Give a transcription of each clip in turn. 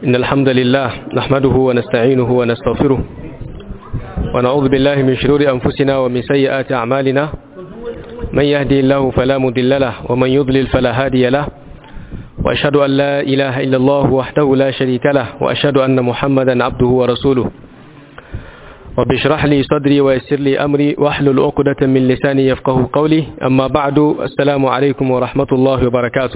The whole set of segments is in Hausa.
إن الحمد لله نحمده ونستعينه ونستغفره ونعوذ بالله من شرور أنفسنا ومن سيئات أعمالنا من يهدي الله فلا مضل له ومن يضلل فلا هادي له وأشهد أن لا إله إلا الله وحده لا شريك له وأشهد أن محمدا عبده ورسوله رب اشرح لي صدري ويسر لي أمري واحلل عقدة من لساني يفقه قولي أما بعد السلام عليكم ورحمة الله وبركاته.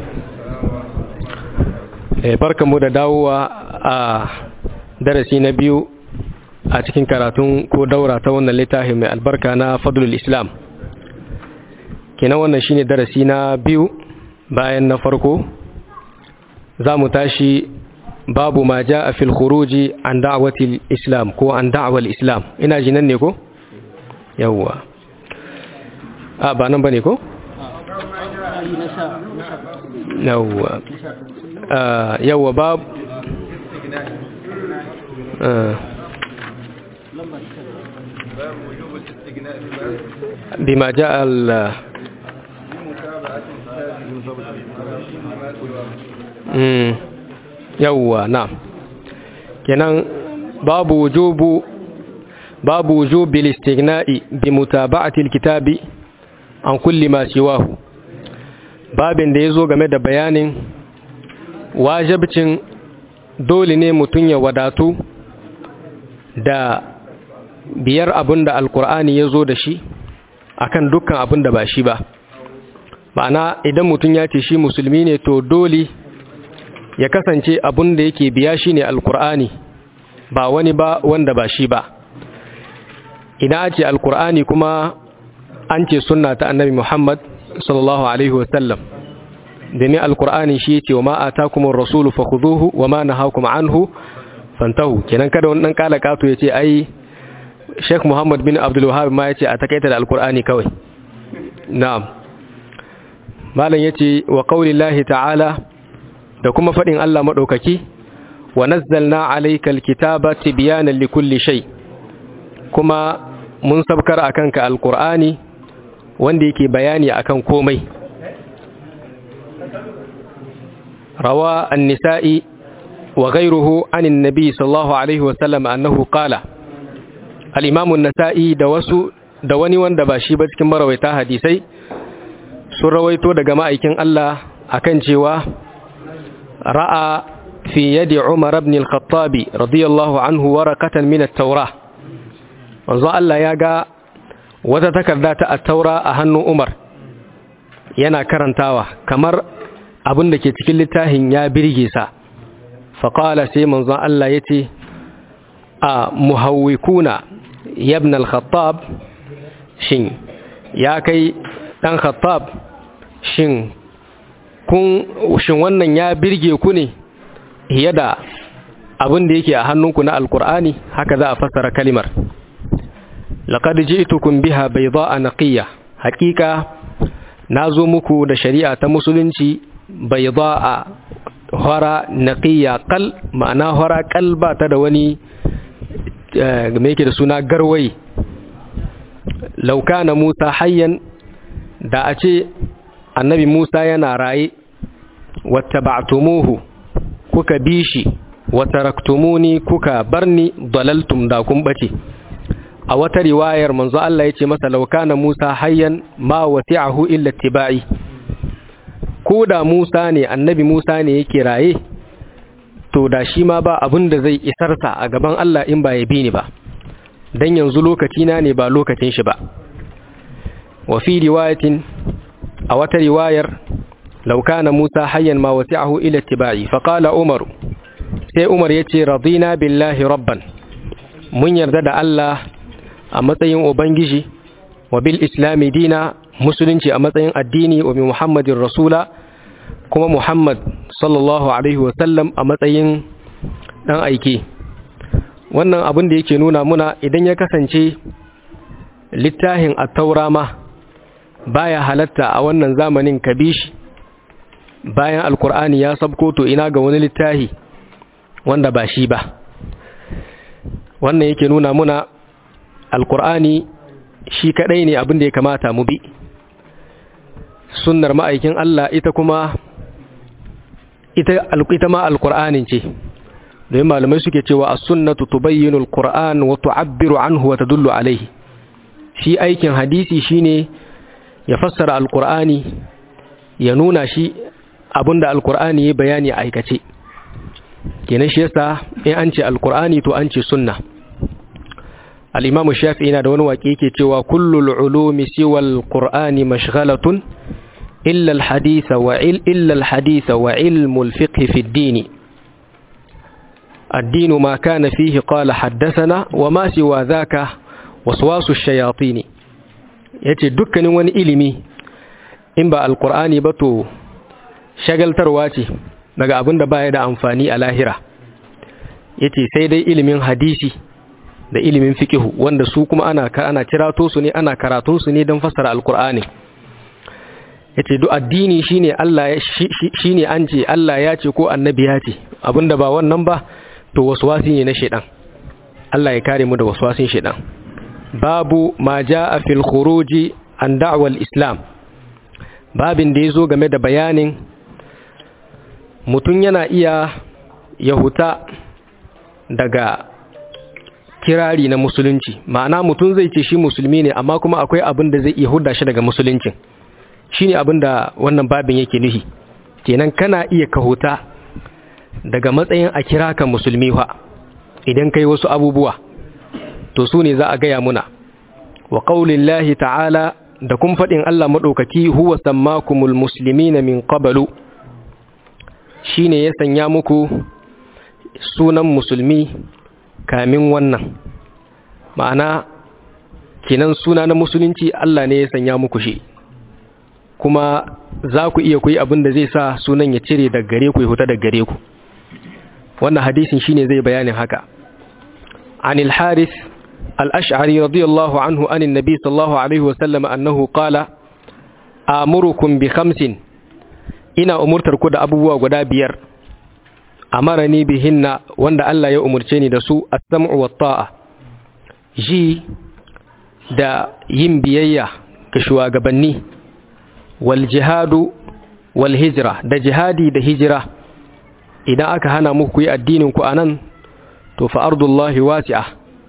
barkanmu da dawowa a darasi na biyu a cikin karatun ko daura ta wannan littafi mai albarka na Fadlul Islam. Kenan wannan shine darasi na biyu bayan na farko. Za mu tashi babu ma jaa fil khuruji an da'watil islam ko an da'wal islam. Ina ji nan ne ko? Yawwa. Ba nan bane ko? Yawwa. Yawwa bab بما جاء yawwa na kenan babu wujubi al-istighna'i bi mutaba'ati al-kitabi an kulli ma siwahu. Babin da yazo game da bayanin wajibcin dole ne mutun ya wadatu da biyar abinda alqur'ani yazo da shi akan dukkan abinda ba shi ba. Ma'ana idan mutun ya ce shi musulmi ne to dole ya kasance abin da yake biya shi ne alkur'ani ba wani ba wanda ba shi ba. Idan a ce alkur'ani kuma an ce sunna ta annabi Muhammad sallallahu alaihi wasallam, domin alkur'ani shi ce wa ma atakumur rasulu fakhuduhu wa ma nahakum anhu fantahu. Kenan kada wani dan kala kato ya ce ai Sheikh Muhammad bin Abdul Wahhab ma ya ce a takaita da alkur'ani kawai. Na'am. Malam yace wa qaulillahi ta'ala, da kuma faɗin Allah maɗaukaki, wa nazzalna alaykal kitaba tibyanan likulli shay, kuma mun sabkar akan ka alqur'ani wanda yake bayani akan komai. Rawa an-nisa'i wa ghayruhu anin nabi sallallahu alaihi wa sallam annahu qala. Al-imam an-nasa'i da wani wanda ba shi ba cikin marawaita hadisai sun rawaito daga ma'aikin Allah akan cewa رأى في يد عمر بن الخطاب رضي الله عنه ورقة من التوراة. wanzu Allah ya ga wata takarda ta at-taura a hannun Umar yana karantawa kamar abin da ke cikin littafin ya birge sa. Faqala sai manzo Allah yace a muhawwikuna ya ibn al-Khattab, shin ya kai dan Khattab, shin wannan ya birge ku ne fiye da abin da yake a hannunku na alkur'ani? Haka za a fassara kalimar. Laqad ji'tukum biha bayda'a naqiyya, hakika nazo muku da shari'a ta musulunci bayda'a hara naqiyya qal, ma'ana hara qalba ta da wani me yake da suna garwayi. Law kana Musa hayyan, da a ce annabi Musa yana raye, wattaba'tumuhu, kuka bishi, wataraktumuni, kuka barni, dalaltum, da kun bace. A wata riwayar manzo Allah yace masa law kana Musa hayyan ma wasi'ahu illa ittiba'i. Ko da Musa ne, annabi Musa ne yake raye, to da shi ma ba abin da zai isarsa a gaban Allah in ba ya bi ni ba, dan yanzu lokaci na ne ba lokacin shi ba. Wa fi riwayatin, a wata riwayar, law kana Musa hayyan ma wasi'ahu ila ittiba'i. Fa qala Umar, sai Umar yace radina billahi rabban, mun yarda da Allah a matsayin ubangiji, wa bil islami dina, musulunci a matsayin addini, wa bi Muhammadin rasula, kuma Muhammad sallallahu alaihi wa sallam a matsayin dan aike. Wannan abin da yake nuna muna idan ya kasance littafin at-taura ma baya halatta a wannan zamanin kabishi bayan alkur'ani ya sabko, to ina ga wani littafi wanda ba shi ba. Wannan yake nuna muna alkur'ani shi kadai ne abin da ya kamata mu bi. Sunnar ma'aikin Allah ita kuma ita ma alkur'anin ce, don malamai suke cewa as-sunnatu tubayyinu al-Qur'an wa tu'abbiru anhu wa tadullu alayhi. Shi aikin hadisi shine ya fassara al-Qur'ani, ya nuna shi abinda al-Qur'ani ya bayani a aikace. Kenan shi yasa in an ce al-Qur'ani to an ce sunna. Al-Imam Shafi'i yana da wani waƙe yake cewa kullul ulumi siwa al-Qur'ani mashghalatun illa al-hadith wa ilmu al-fiqh fi ad-din. الدين ما كان فيه قال حدثنا وما سوى ذاك وسواس الشياطين. yace dukkanin wani ilimi in ba alqur'ani ba to shagaltarwa ce daga abinda baya da amfani a lahira. Yace sai dai ilimin hadisi da ilimin fiqh wanda su kuma ana kirato su ne, ana karatun su ne don fassara alqur'ani. Yace duk addini shine Allah shine an ce Allah ya ce ko annabi ya ce, abinda ba wannan ba to waswasi ne na shedan. Allah ya kare mu da waswasin shedan. Babu ma jaa fil khuruji an da'wa al-islam. Babin da yazo game da bayanin mutun yana iya yahuta daga kirari na musulunci. Ma'ana mutun zai ce shi musulmi ne amma kuma akwai abin da zai iya hudda shi daga musuluncin. Shine abin da wannan babin yake nufi. Kenan kana iya kahuta daga matsayin a kira ka musulmi fa idan kai wasu abubuwa, to su ne za a gaya muna. Wa qaulillahi ta'ala, da kun faɗin Allah maɗaukaki, huwa sammakumul muslimina min qablu, shine ya sanya muku sunan musulmi kamin wannan. Ma'ana kinan suna na musulunci Allah ne ya sanya muku shi, kuma za ku iya kuyi abin da zai sa sunan ya cire daga gare ku, ya huta daga gare ku. wannan hadisin shine zai bayanin haka. عن الحارث الأشعري رضي الله عنه عن النبي صلى الله عليه وسلم أنه قال آمركم بخمس إنا أمرت ركود أبوه وقدا بير أمرني بهن وند ألا يأمرتني دسو السمع والطاعة جي دا ينبيايا كشوا قبني والجهاد والهجرة دا جهادي دا هجرة إذا أكهنا مكوي الدين كأنن to fa ardullahi wasi'a,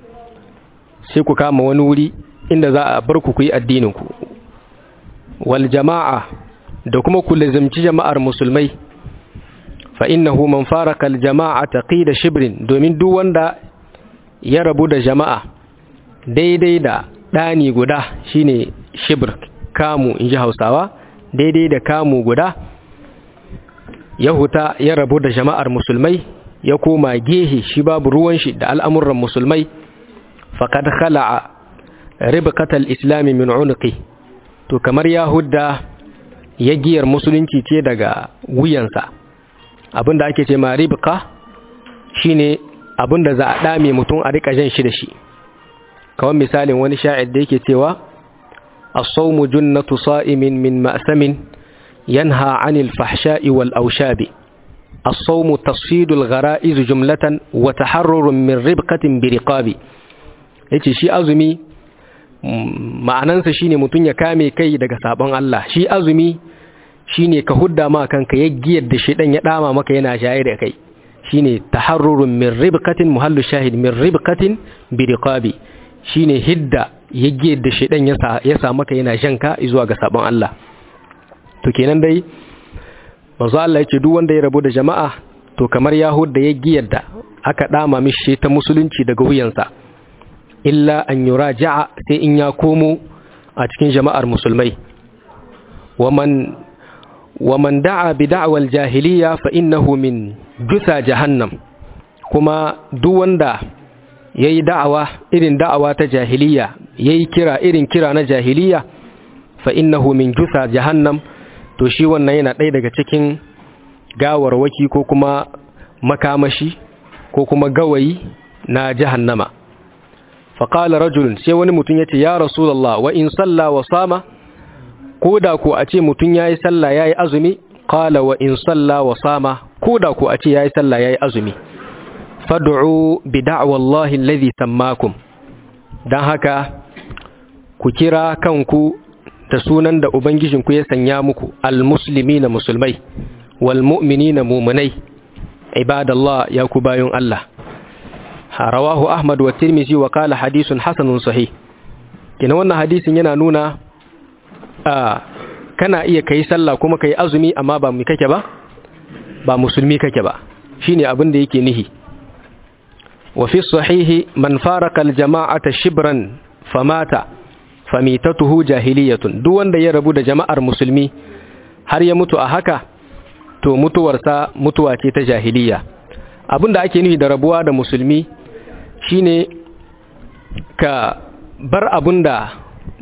sai ku kama wani wuri inda za a bar ku yi addinin ku. Wal jama'a, da kuma ku lazimci jama'ar musulmai, fa innahu man faraka al jama'ata qida shibrin, domin duk wanda ya rabu da jama'a daidai da dani guda shine shibr, kamu inji Hausawa, daidai da kamu guda, yahuta ya rabu da jama'ar musulmai ya koma gehe shi babu ruwan shi da al'amuran musulmai, faqad khala'a ribqatal islami min unqi, to kamar yahudda ya giyar musulunci ce daga wuyansa. Abinda ake ce ma ribqa shine abinda za a dame mutum a rika jan shi da shi. Kawai misalin wani sha'ir da yake cewa as-sawmu junnatu sa'imin min ma'samin yanha 'anil fahsha'i wal awshabi. الصوم تصفيد الغرائز جملة وتحرر من ربقة برقابي. yace shi azumi ma'anansa shine mutun ya kame kai daga sabon Allah. Shi azumi shine ka hudda ma kanka yaggiyar da shedan ya dama maka yana shaye da kai, shine taharrurun min ribqatin, muhallu shahid min ribqatin biriqabi, shine hidda yaggiyar da shedan ya sa maka yana janka zuwa ga sabon Allah. To kenan dai manzo Allah yake duk wanda ya rabu da jama'a to kamar yahud da ya giyar da aka dama mishi ta musulunci daga wuyansa, illa an yuraja'a, sai in ya komo a cikin jama'ar musulmai. Waman da'a bi da'wal jahiliya fa innahu min jusa jahannam, kuma duk wanda yayi da'awa irin da'awa ta jahiliya, yayi kira irin kira na jahiliya, fa innahu min jusa jahannam, to shi wannan yana ɗaya daga cikin gawarwaki ko kuma makamashi ko kuma gawayi na jahannama. Faƙala rajulun, sai wani mutum ya ce, ya Rasulallah, wa in salla wa sama, ko da ku a ce mutum ya yi salla ya yi azumi? Ƙala wa in salla wa sama, ko da ku a ce ya yi salla ya yi azumi. Fadu'u bi da'wallahi alladhi sammakum, don haka ku kira kanku da sunan da Ubangijinku ya sanya muku, al-musulmi na musulmai, wal mu'mini na mumunai, ibadallah ya ku bayun Allah. Rawahu Ahmad wa Tirmidhi wa qala hadithun hasanun sahih. Kina wannan hadisin yana nuna kana iya kai sallah kuma kai azumi amma ba mu kake ba, ba musulmi kake ba. Shine abin da yake nihi. Wa fi sahihi man faraka al-jama'ata shibran famata famitatuhu jahiliyatun. Duk wanda ya rabu da jama'ar musulmi har ya mutu a haka, to mutuwarsa mutuwa ce ta jahiliya. Abinda ake nufi da rabuwa da musulmi shine ka bar abinda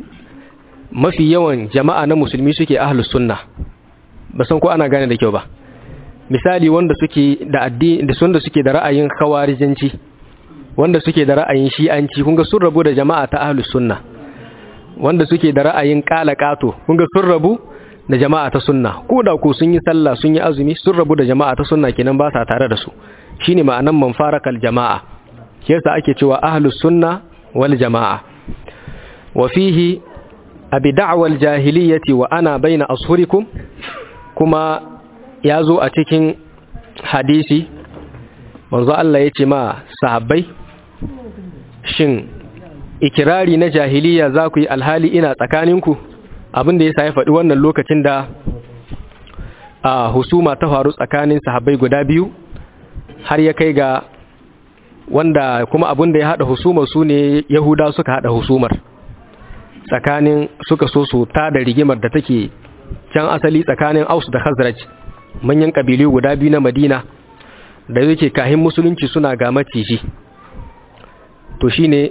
mafi yawan jama'a na musulmi suke ahlus sunna. Ba san ko ana gane da kyau ba. Misali wanda suke da addini da wanda suke da ra'ayin khawarijanci, wanda suke da ra'ayin shi'anci, kun ga sun rabu da jama'a ta ahlus sunna. Wanda suke da ra'ayin qalaqato, kun ga sun rabu da jama'a ta sunna. Ko da ko sun yi sallah sun yi azumi sun rabu da jama'a ta sunna kenan ba sa tare da su. Shine ma'anan man farakal jama'a. Yasa ake cewa ahlus sunna wal jama'a. Wa fihi abi da'wal jahiliyyati wa ana baina ashurikum, kuma yazo a cikin hadisi manzo Allah yace ma sahabbai, shin ikirari na jahiliya za ku yi alhali ina tsakaninku? Abinda yasa ya faɗi wannan lokacin da husuma ta faru tsakanin sahabbai guda biyu, har ya kai ga wanda kuma abinda ya hada husumar su ne Yahuda suka hada husumar tsakanin, suka so su ta da rigimar da take can asali tsakanin Aus da Khazraj, manyan kabilu guda biyu na Madina da yake kahin musulunci suna ga maciji. To shine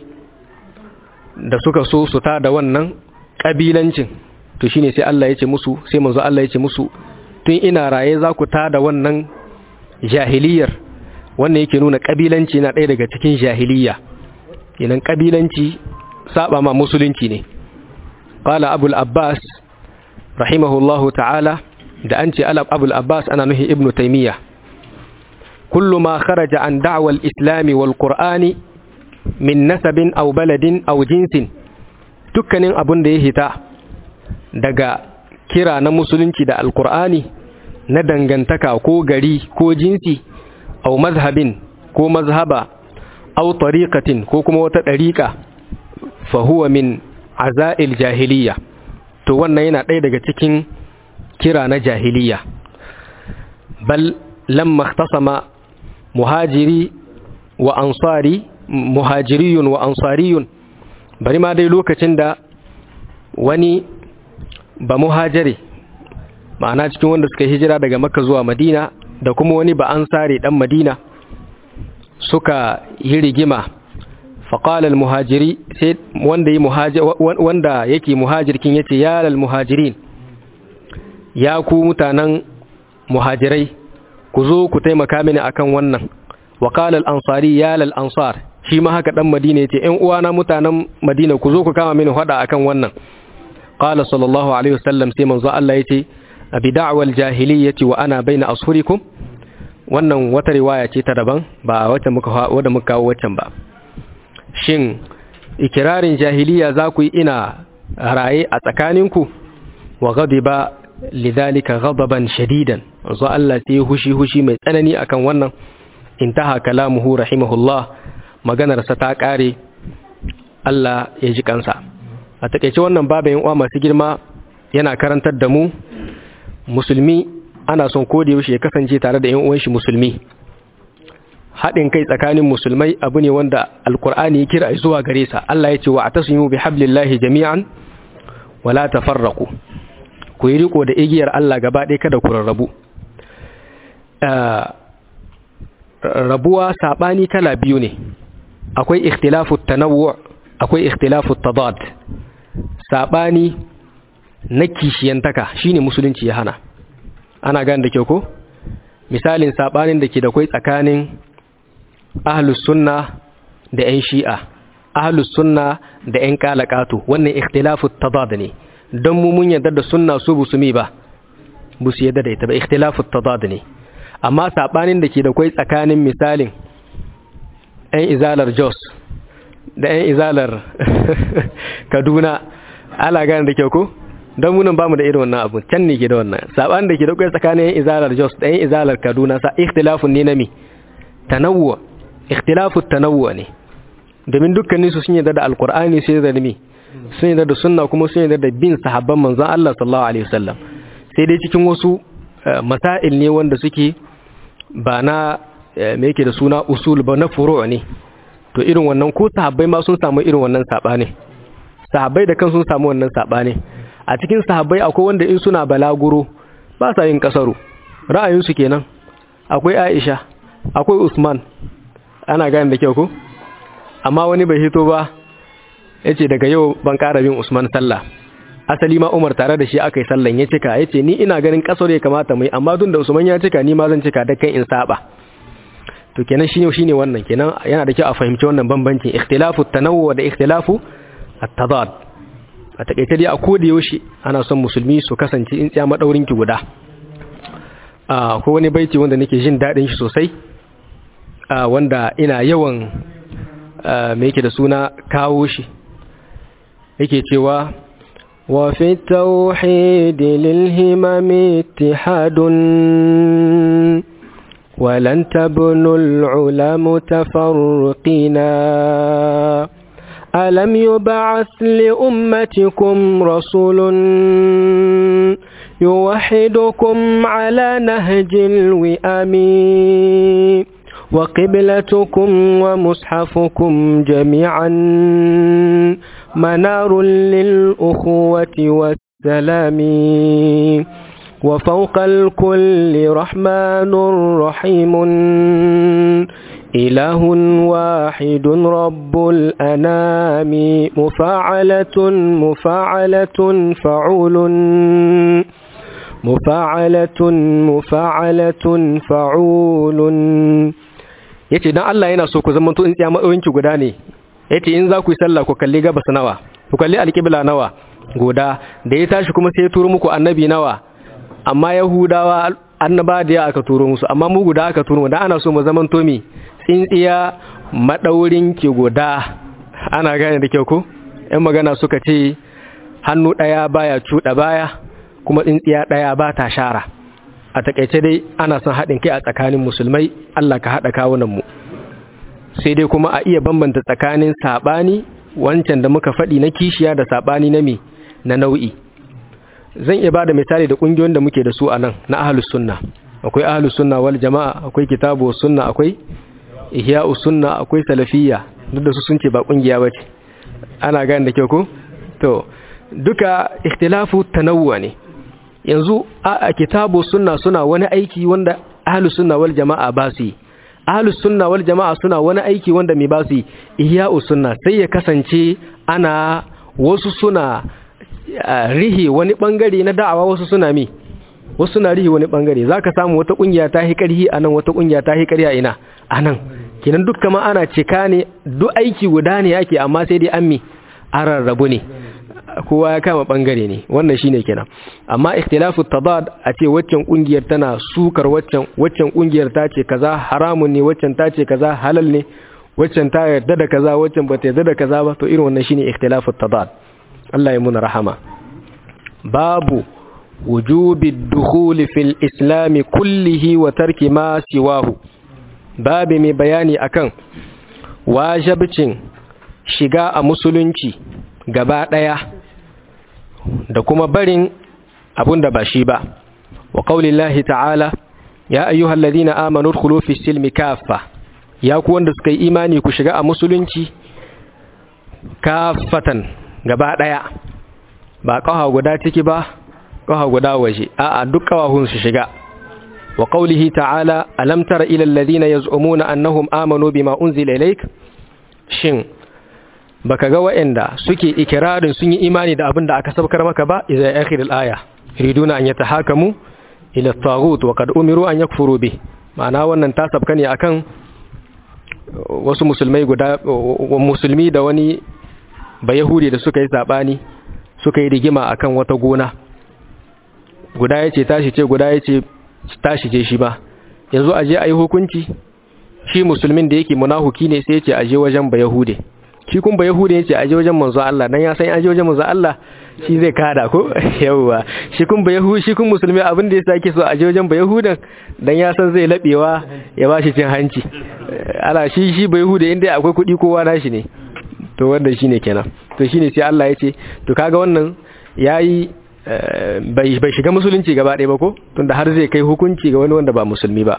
da suka so su ta da wannan kabilancin, to shine sai Allah ya ce musu, sai manzo Allah ya ce musu, tun ina raye za ku ta da wannan jahiliyar. Wannan yake nuna kabilanci na ɗaya daga cikin jahiliya. Idan kabilanci saba ma musulunci ne. Qala Abul Abbas rahimahullahu ta'ala, da an ce Abul Abbas ana nuhi Ibn Taymiyyah, kullu ma kharaja an da'wa al-islam wal qur'ani min nasabin aw baladin aw jinsin, dukkanin abun da ya hita daga kira na musulunci da alqur'ani na dangantaka ko gari ko jinsi, aw mazhabin ko mazhaba, aw tariqatin ko kuma wata dariqa, fa huwa min azail jahiliya, to wannan yana ɗaya daga cikin kira na jahiliya. Bal lamma ikhtasama muhajiriyun wa ansariyun, bari ma dai lokacin da wani ba muhajiri, ma'ana cikin wanda suka hijira daga Makka zuwa Madina, da kuma wani ba ansari dan Madina suka yi rigima. Faqala al-muhajiri, sai wanda yake muhajirkin yace ya lal muhajirin, ya ku mutanen muhajirai, ku zo ku taimaka mini akan wannan. Wa qala al-ansari ya lal ansar, shi ma haka dan Madina yace ƴan uwana mutanen Madina, ku zo ku kama mini hada akan wannan. Qala sallallahu alaihi wasallam, sai manzo Allah yace abi da'wal jahiliyyati wa ana baina ashurikum. Wannan wata riwaya ce ta daban, ba wata muka kawo waccan ba. Shin ikirarin jahiliya za ku yi ina raye a tsakaninku? Wa ghadiba lidhalika ghadaban shadidan, manzo Allah sai hushi mai tsanani akan wannan. Intaha kalamuhu rahimahullah, maganarsa ta kare, Allah ya ji kansa. A takeice wannan babayin uwa masu girma yana karantar da mu musulmi ana son koda yaushe ya kasance tare da ƴan uwan shi musulmi. Haɗin kai tsakanin musulmai abu ne wanda alkur'ani ya kira zuwa gare sa. Allah ya ce wa atasimu bihablillahi jami'an wala tafarraqu, ku yi riko da igiyar Allah gaba ɗaya kada ku rarrabu. Rabuwa sabani kala biyu ne, akwai ikhtilafut tanawwu', akwai ikhtilafut tadad. Sabani na kishiyantaka shine musulunci ya hana. Ana gane da kyau ko? Misalin sabanin da ke da kai tsakanin ahlus sunna da ƴan shi'a, ahlus sunna da ƴan qalaqatu, wannan ikhtilafut tadad ne. Dan mu mun yarda da sunna su busumi ba, busu yarda da ita ba, ikhtilafut tadad ne. Amma sabanin da ke da kai tsakanin misalin ƴan izalar Jos da ƴan izalar Kaduna, ala gane da kyau ko? don munan bamu da irin wannan abu can ne ke da wannan saban da ke da kai tsakanin izalar Jos da izalar Kaduna sa ikhtilafun ne nami tanawwu ikhtilafu tanawwu ne domin dukkanin su sun yarda da alqur'ani sai da nimi sun yarda da sunna kuma sun yarda da bin sahabban manzon Allah sallallahu alaihi wasallam sai dai cikin wasu masail ne wanda suke ba na me yake da suna usul ba na furu' ne to irin wannan ko sahabbai ma sun samu irin wannan sabani sahabbai da kan sun samu wannan sabani a cikin sahabbai akwai wanda in suna balaguro ba sa yin kasaru ra'ayinsu kenan akwai Aisha akwai Usman ana gane da kyau ko amma wani bai hito ba yace daga yau ban ƙara bin Usman sallah asali ma Umar tare da shi aka yi sallan ya cika yace ni ina ganin kasar ya kamata mu yi amma tun da Usman ya cika ni ma zan cika da kan in saba to kenan shine wannan kenan yana da kyau a fahimci wannan bambancin ikhtilafu tanawwu da ikhtilafu at-tadad a takeice dai a koda yaushe ana son musulmi su kasance in tsaya madaurin ki guda ko wani baiti wanda nake jin dadin shi sosai wanda ina yawan me yake da suna kawo shi yake cewa wa fi tauhid lil himam ittihad wa lan tabnu al ulama tafarruqina alam yub'ath li ummatikum rasulun yuwahhidukum ala nahjil wi'ami وقبلتكم ومصحفكم جميعا منار للأخوة والسلام وفوق الكل رحمن رحيم إله واحد رب الأنام مفاعلة فعول مفاعلة فعول yace dan Allah yana so ku zamanto in tsaya matsayinki guda ne yace in za ku yi sallah ku kalli gabas nawa ku kalli alqibla nawa goda da ya tashi kuma sai ya turo muku annabi nawa amma yahudawa annaba da aka turo musu amma mu guda aka turo mu dan ana so mu zamanto mi tsintsiya madaurinki guda ana gane da kyau ko ɗan magana suka ce hannu daya baya cuda baya kuma tsintsiya daya ba ta shara a takeice dai ana son haɗin kai a tsakanin musulmai Allah ka haɗa kawunan mu sai dai kuma a iya bambanta tsakanin sabani wancan da muka faɗi na kishiya da sabani na nau'i zan iya bada misali da kungiyoyin da muke da su a nan na ahlus sunna akwai ahlus sunna wal jamaa akwai kitabu sunna akwai ihya'us sunna akwai salafiyya duk da su sun ce ba kungiya bace ana gane da kyau ko to duka ikhtilafu tanawwu ne yanzu a kitabu sunna suna wani aiki wanda ahlus sunna wal jamaa ba su ahlus sunna wal jamaa suna wani aiki wanda me ba su ihya'us sunna sai ya kasance ana wasu suna rihi wani bangare na da'awa wasu suna rihi wani bangare zaka samu wata kungiya ta hi karhi anan wata kungiya ta hi karhi a ina anan kinan dukkan ma ana cika ne duk aiki guda ne yake amma sai dai an rarrabu ne kowa ya kama bangare ne wannan shine kenan amma ikhtilafu tadad a ce waccan kungiyar tana sukar waccan kungiyar ta ce kaza haramun ne waccan ta ce kaza halal ne waccan ta yarda da kaza waccan bata yarda da kaza ba to irin wannan shine ikhtilafu tadad Allah ya muna rahama babu wujubi dukhuli fil islam kullihi wa tarki ma siwahu babu mai bayani akan wajibcin shiga a musulunci gaba daya da kuma barin abunda ba shi ba wa qaulillahi ta'ala ya ayyuhalladhina amanu udkhulu fis silmi kaffa ya ku wanda suka yi imani ku shiga a musulunci kaffatan gaba daya ba kawa guda ciki ba kawa guda waje a'a duk kawahun su shiga wa qaulihi ta'ala alam tara ila alladhina yaz'umuna annahum amanu bima unzila ilayk shin baka ga wa'anda suke ikirarin sun yi imani da abin da aka sabkar maka ba idza akhirul aya yuriduna an yatahakamu ila at-taghut wa qad umiru an yakfuru bi ma'ana wannan ta sabka ne akan wasu musulmi da wani bayahudi da suka yi sabani suka yi rigima akan wata gona guda yace tashi ce guda yace tashi je shi ba yanzu aje ayi hukunci shi musulmin da yake munahuki ne sai yace aje wajen bayahude shi kun bayahude yace aje wajen manzo Allah dan ya san aje wajen manzo Allah shi zai kada ko yawa shi kun musulmi abin da yasa yake so a je wajen ba yahudan dan ya san zai labewa ya bashi cin hanci ala shi ba yahuda inda akwai kudi kowa nashi ne to wanda shine kenan to shine sai Allah ya ce to kaga wannan yayi bai shiga musulunci gaba ɗaya ba ko tunda har zai kai hukunci ga wani wanda ba musulmi ba.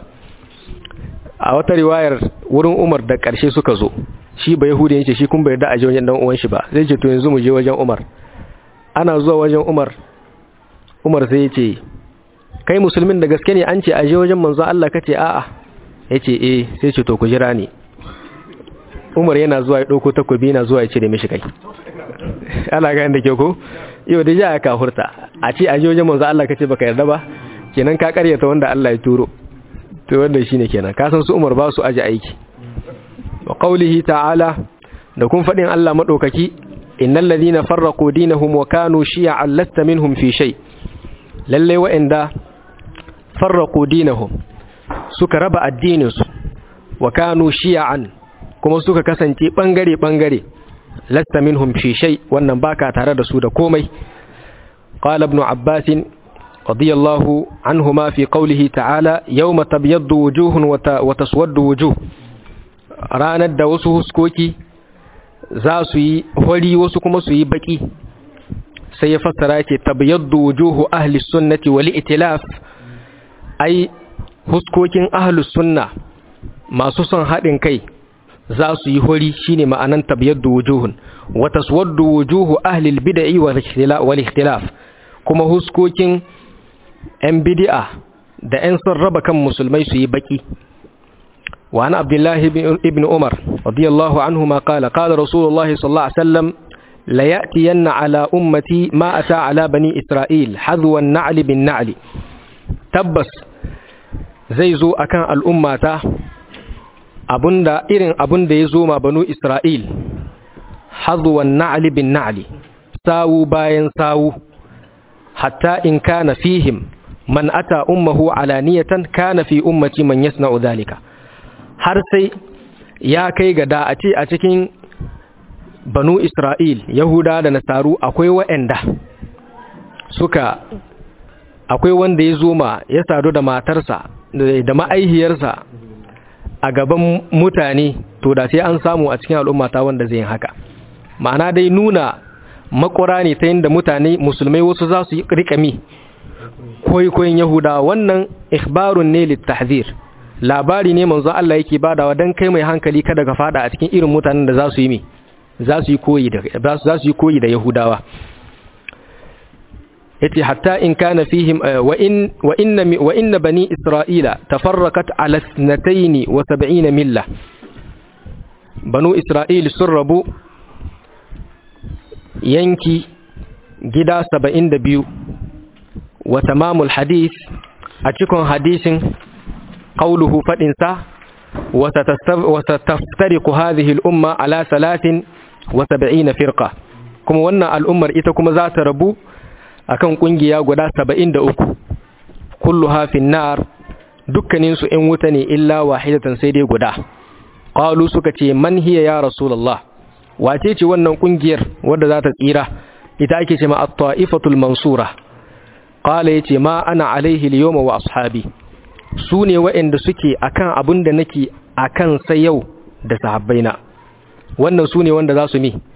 A wata riwayar wurin Umar da ƙarshe suka zo shi ba yahudi yace shi kun bai da aje wajen dan uwan shi ba zai ce to yanzu mu je wajen Umar. Ana zuwa wajen Umar sai yace kai musulmin da gaske ne an ce aje wajen manzo Allah kace a'a yace eh sai ce to ku jira ni. Umar yana zuwa ya dauko takobi yana zuwa ya cire mishi kai ana ga inda ke ko yau da ya ka hurta a ce aje wajen manzo Allah kace baka yarda ba kenan ka karyata wanda Allah ya turo to wanda shine kenan ka san su Umar ba su aje aiki. Wa qawlihi ta'ala da kun fadin Allah madaukaki innal ladina farraqu dinahum wa kanu shi'an lasta minhum fi shay lalle wa'inda farraqu dinahum suka raba addininsu wa kanu shi'an kuma suka kasance bangare lasta minhum fi shay wannan baka tare da su da komai. Qala ibn Abbas radiyallahu anhuma fi qawlihi ta'ala yawma tabyaddu wujuhun wa taswaddu wujuh ranar da wasu huskoki za su yi hori wasu kuma su yi baki sai ya fassara ce tabyaddu wujuhu ahli sunnati wal itilaf ai huskokin ahli sunna masu son haɗin kai za su yi hori shine ma'anan tabyaddu wujuhun wa taswaddu wujuhu ahli al-bid'i wal ikhtilaf kuma huskokin ‘yan bidi'a da ‘yan sun raba kan musulmai su yi baki. Wa ana Abdullahi ibn Umar, radiyallahu anhu ma kala, kala Rasulullahi sallallahu Alaihi wasallam, la ya'tiyanna ala ummati ma ata ala bani Isra'il, hazuwan na'ali bin na'ali. Tabbas zai zo akan al'ummata irin abunda ya zo ma banu Isra'il, hazuwan na'ali bin na'ali, sawu bayan sawu. hatta in kana fihim man ata ummuhu alaniyatan kana fi ummati man yasna'u dhalika har sai ya kai ga da a ce a cikin banu Isra'il Yahuda da Nasaru akwai wanda ya zo ma ya sadu da matarsa da ma'aihiyarsa a gaban mutane to da sai an samu a cikin al'ummata wanda zai yin haka ma'ana dai nuna makura ne ta yadda mutane musulmai wasu za su yi rikami koyin Yahuda wannan ikhbarun ne littahzir labari ne manzo Allah yake badawa dan kai mai hankali kada ka fada a cikin irin mutanen da za su yi koyi da Yahudawa yace hatta in kana fihim wa inna bani isra'ila tafarraqat ala 72 milla banu isra'il sun rabu yanki gida 72 wa tamamul hadith a cikin hadisin qawluhu fadin sa wa tataftariqu hadhihi al-umma ala 73 firqa kuma wannan al'ummar ita kuma za ta rabu akan kungiya guda 73 kulluha fin nar dukkanin su in wuta ne illa wahidatan sai dai guda qalu suka ce man hiya ya rasulullah wace ce wannan kungiyar wadda za ta tsira ita ake ce ma at-ta'ifatul mansura qala yace ma ana alaihi al-yawma wa ashabi su ne waɗanda suke akan abin da nake akan sai yau da sahabbaina wannan su ne wanda za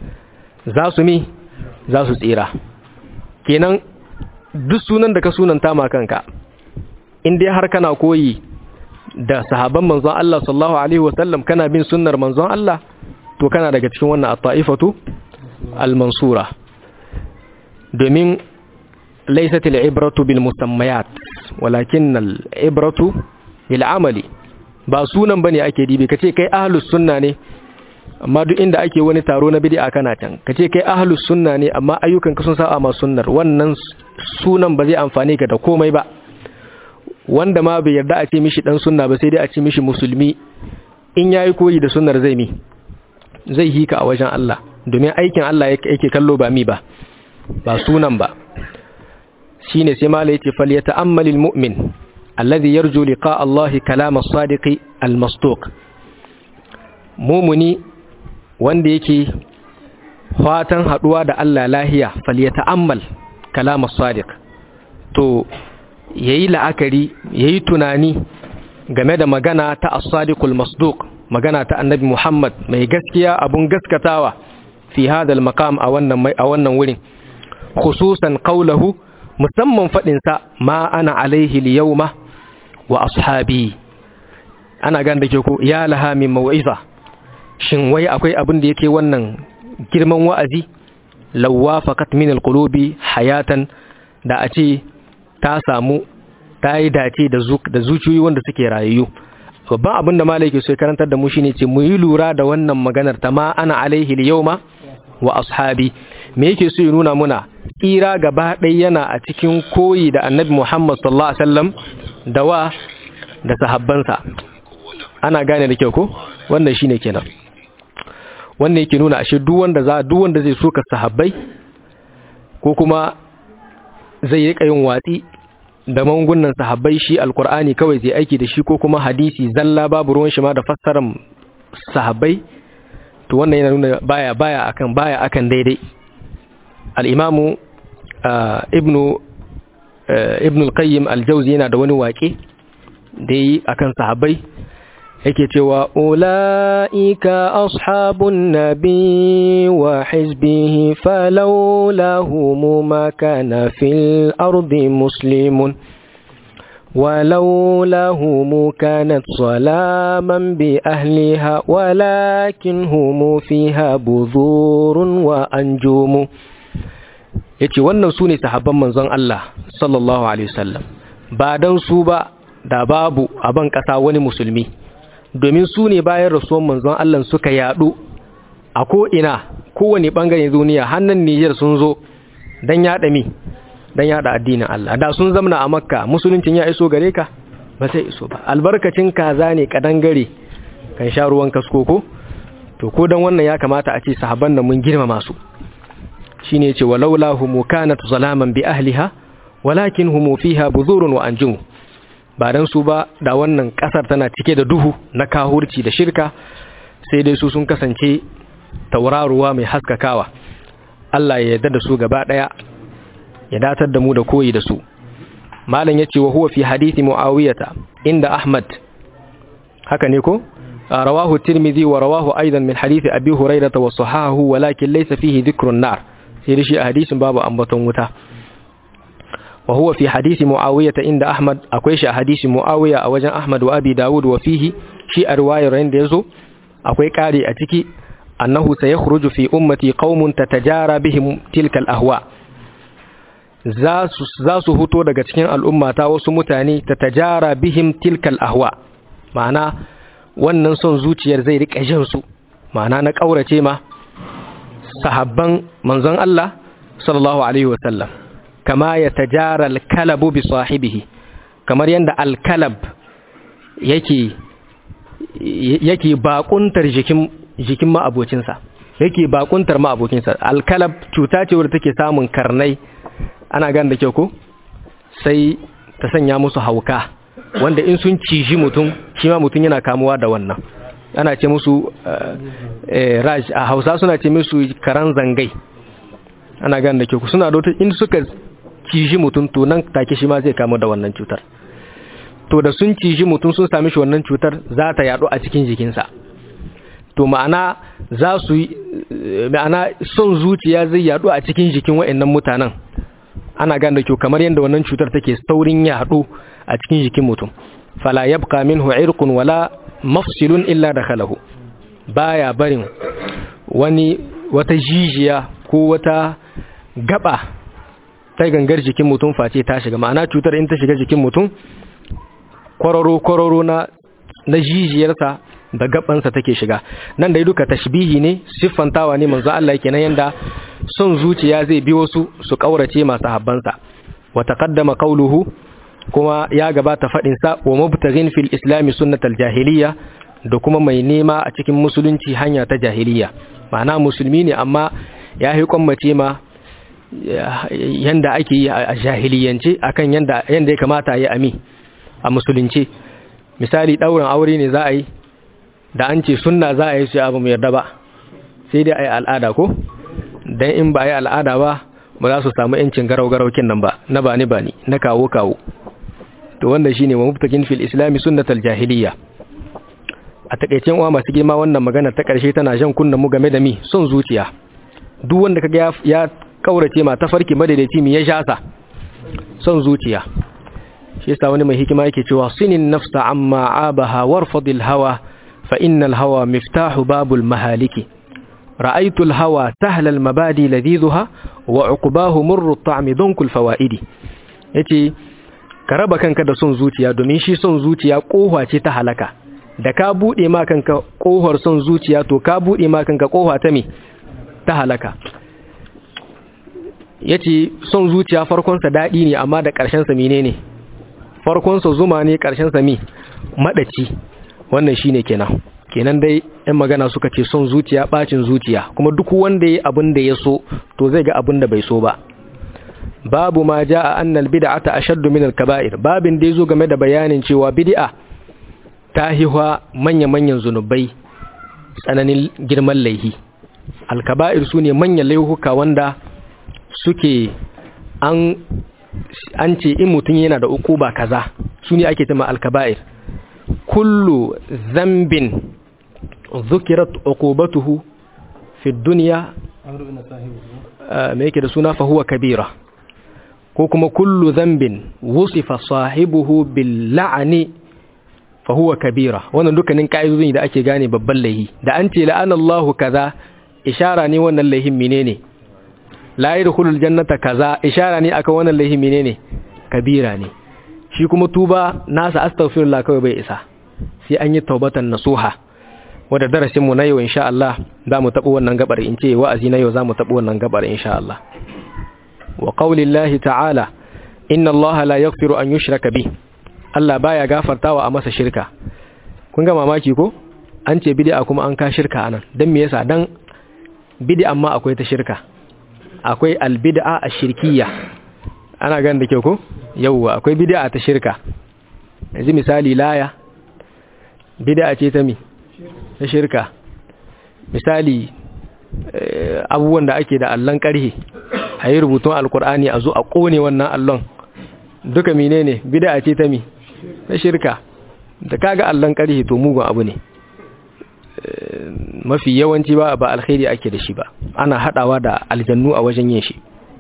su tsira kenan duk sunan da ka sunanta ma kanka in dai har kana koyi da sahabban manzon Allah sallallahu alaihi wasallam kana bin sunnar manzon Allah to kana daga cikin wannan at-ta'ifatu al-mansura domin laysat al-ibratu bil musammayat walakin al-ibratu bil amali ba sunan bane ake dibe kace kai ahlus sunna ne amma duk inda ake wani taro na bid'a kana can kace kai ahlus sunna ne amma ayyukan ka sun saba ma sunnar wannan sunan ba zai amfane ka da komai ba wanda ma bai yarda a ce mishi dan sunna ba sai dai a ce mishi musulmi in yayi koyi da sunnar zai hika a wajen Allah domin aikin Allah yake kallo ba mi ba sunan ba shine sai malai yace fal yata'ammalil mu'min alladhi yarju liqa Allah kalam as-sadiq al-masduq mumuni wanda yake fatan haduwa da Allah lahiya falyata'ammal kalam as-sadiq to yayi la'akari yayi tunani game da magana ta as-sadiqul masduq magana ta annabi Muhammad mai gaskiya abun gaskatawa fi hadha al-maqam a wannan wurin khususan qawluhu musamman fadin sa ma ana alaihi al-yawma wa ashabi ana ganda ke ko ya laha min mau'iza shin wai akwai abin da yake wannan girman wa'azi law wafaqat min al-qulubi hayatan da a ce ta samu ta yi dace da zuciyoyi wanda suke rayayyu babban abin da malai ke so ya karantar da mu shine ce mu yi lura da wannan maganar ta ma ana alaihi al-yawma wa ashabi me yake so ya nuna muna tsira gaba ɗaya yana a cikin koyi da annabi Muhammad sallallahu alaihi wasallam da sahabbansa ana gane da kyau ko wannan shine kenan wannan yake nuna ashe duk wanda zai soka sahabbai ko kuma zai rika yin watsi da mangunan sahabbai shi alqur'ani kawai zai aiki da shi ko kuma hadisi zalla babu ruwan shi ma da fassarar sahabbai to wannan yana nuna baya akan daidai al-imamu ibn al-qayyim al-jawzi yana da wani waƙe da yi akan sahabbai yake cewa ulaika ashabun nabi wa hizbihi falawlahum ma kana fil ardi muslimun ولولاهم كانت صلاما بأهلها ولكن هم فيها بذور وأنجوم yace wannan sune sahabban manzon Allah sallallahu alaihi wasallam ba dan su ba da babu a ban kasa wani musulmi domin su ne bayan rasuwan manzon Allah suka yadu a ko ina kowane bangaren duniya hannun Niger sun zo dan yada addinin Allah da sun zamna a Makka musuluncin ya iso gare ka ba sai iso ba albarkacin kaza ne kadangare kan sha ruwan kasko ko to ko dan wannan ya kamata a ce sahabban nan mun girmama su shine yace walaula hum kanat zalaman bi ahliha walakin hum fiha buzurun wa anjum ba dan su ba da wannan kasar tana cike da duhu na kahurci da shirka sai dai su sun kasance tauraruwa mai haskakawa Allah ya yarda da su gaba daya ya datar da mu da koyi da su malam yace wa huwa fi hadisi muawiyata inda ahmad haka ne ko rawahu tirmidhi wa rawahu aidan min hadisi abi hurairah wa sahahu walakin laysa fihi dhikrun nar sai da shi a hadisin babu ambaton wuta wa huwa fi hadisi muawiyata inda ahmad akwai shi a hadisi muawiya a wajen ahmad wa abi daud wa fihi shi a riwayar inda yazo akwai kari a ciki annahu sayakhruju fi ummati qaumun tatajara bihim tilka al-ahwa za su huto daga cikin al'ummata wasu mutane ta tajara bihim tilkal ahwa ma'ana wannan son zuciyar zai rika jin su ma'ana na kaurace ma sahabban manzon Allah sallallahu alaihi wasallam kama ya tajara al-kalabu bi sahibihi kamar yanda al-kalab yake bakuntar jikin ma'abocinsa yake bakuntar ma'abocinsa al-kalab cuta ce wadda take samun karnai ana gan da kyau ko sai ta sanya musu hauka wanda in sun ciji mutum shi ma mutum yana kamuwa da wannan ana ce musu raj a Hausa suna ce musu karan zangai ana gan da kyau suna da in suka ciji mutum to nan take shi ma zai kamu da wannan cutar to da sun ciji mutum sun sami shi wannan cutar za ta yado a cikin jikinsa to ma'ana son zuciya zai yado a cikin jikin waɗannan mutanen ana gane da kyau kamar yadda wannan cutar take saurin yaɗo a cikin jikin mutum fala yabqa minhu irqun wala mafsilun illa dakhalahu baya barin wata jijiya ko wata gaba ta gangar jikin mutum face ta shiga ma'ana cutar in ta shiga jikin mutum kwararo na jijiyarsa da gabansa take shiga nan dai duka tashbihi ne siffantawa ne manzo Allah kenan yanda son zuciya zai bi wasu su kaurace masu habbansa wa taqaddama qawluhu kuma ya gabata fadin sa wa mubtaghin fil islam sunnatal jahiliya da kuma mai nema a cikin musulunci hanya ta jahiliya ma'ana musulmi ne amma ya yi kwammace ma yanda ake yi a jahiliyance akan yanda ya kamata yi ami a musulunci misali daurin aure ne za a yi da an ce sunna za a yi shi abu mai yarda ba sai dai a yi al'ada ko dan in ba yi al'ada ba ba za su samu yancin garau-garaukin nan ba na bani na kawo to wanda shine wa mubtakin fil islami sunnatul jahiliya. A takeicen uwa masu girma wannan magana ta karshe tana jan kunnan mu game da son zuciya. Duk wanda kaga ya kaurace ma tafarki madaidaici mi ya shasa son zuciya. Shi yasa wani mai hikima yake cewa sinin nafsa amma abaha warfadil hawa fa innal hawa miftahu babul mahaliki. رأيت الهوى سهل المبادي لذيذها وعقباه مر الطعم ذنك الفوائد. yace ka raba kanka da son zuciya domin shi son zuciya kofa ce ta halaka. Da ka bude ma kanka kofar son zuciya to ka bude ma kanka kofa ta me ta halaka. Yace son zuciya farkon sa dadi ne amma da karshen sa menene? Farkon sa zuma ne karshen sa me madaci. Wannan shine kenan dai ɗan magana suka ce son zuciya bacin zuciya, kuma duk wanda yayi abin da ya so to zai ga abin da bai so ba. Babu ma jaa annal bid'ata ashaddu min al-kaba'ir. Babin da yazo game da bayanin cewa bid'a ta hiwa manyan zunubai tsananin girman laihi. Al-kaba'ir sune manyan laihuka wanda suke an ce in mutun yana da ukuba kaza sune ake cewa al-kaba'ir. Kullu dhanbin ذكرت عقوبته في الدنيا ما yake da suna fa huwa kabira, ko kuma kullu dhanbin wusifa sahibuhu bil la'ni fa huwa kabira. Wannan dukkanin kaidodin da ake gane babban laihi. Da an ce la'ana Allahu kaza ishara ne wannan laihin menene? La yadkhulul jannata kaza ishara ne aka wannan laihin menene? Kabira ne. Shi kuma tuba nasa astaghfirullah kawai bai isa, sai an yi taubatan nasuha. Wadda darasinmu na yau insha Allah za mu taɓo wannan gabar, in ce wa'azi na yau za mu taɓo wannan gabar insha Allah. Wa qaulillahi ta'ala inna Allah la yaghfiru an yushraka bi. Allah baya gafartawa a masa shirka. Kun ga mamaki ko? An ce bid'a kuma an ka shirka anan. Dan me yasa? Dan bid'a amma akwai ta shirka. Akwai al-bid'a ash-shirkiyya. Ana ganin da kyau ko? Yawwa akwai bid'a ta shirka. Yanzu misali laya bid'a ce ta mi? Ta shirka. Misali abubuwan da ake da allon ƙarhe a yi rubutun alkur'ani a zo a ƙone wannan allon duka menene bid'a ce ta mi? Ta shirka. Da kaga allon ƙarhe to mugun abu ne, mafi yawanci ba alkhairi ake da shi ba, ana hadawa da aljannu a wajen yin shi.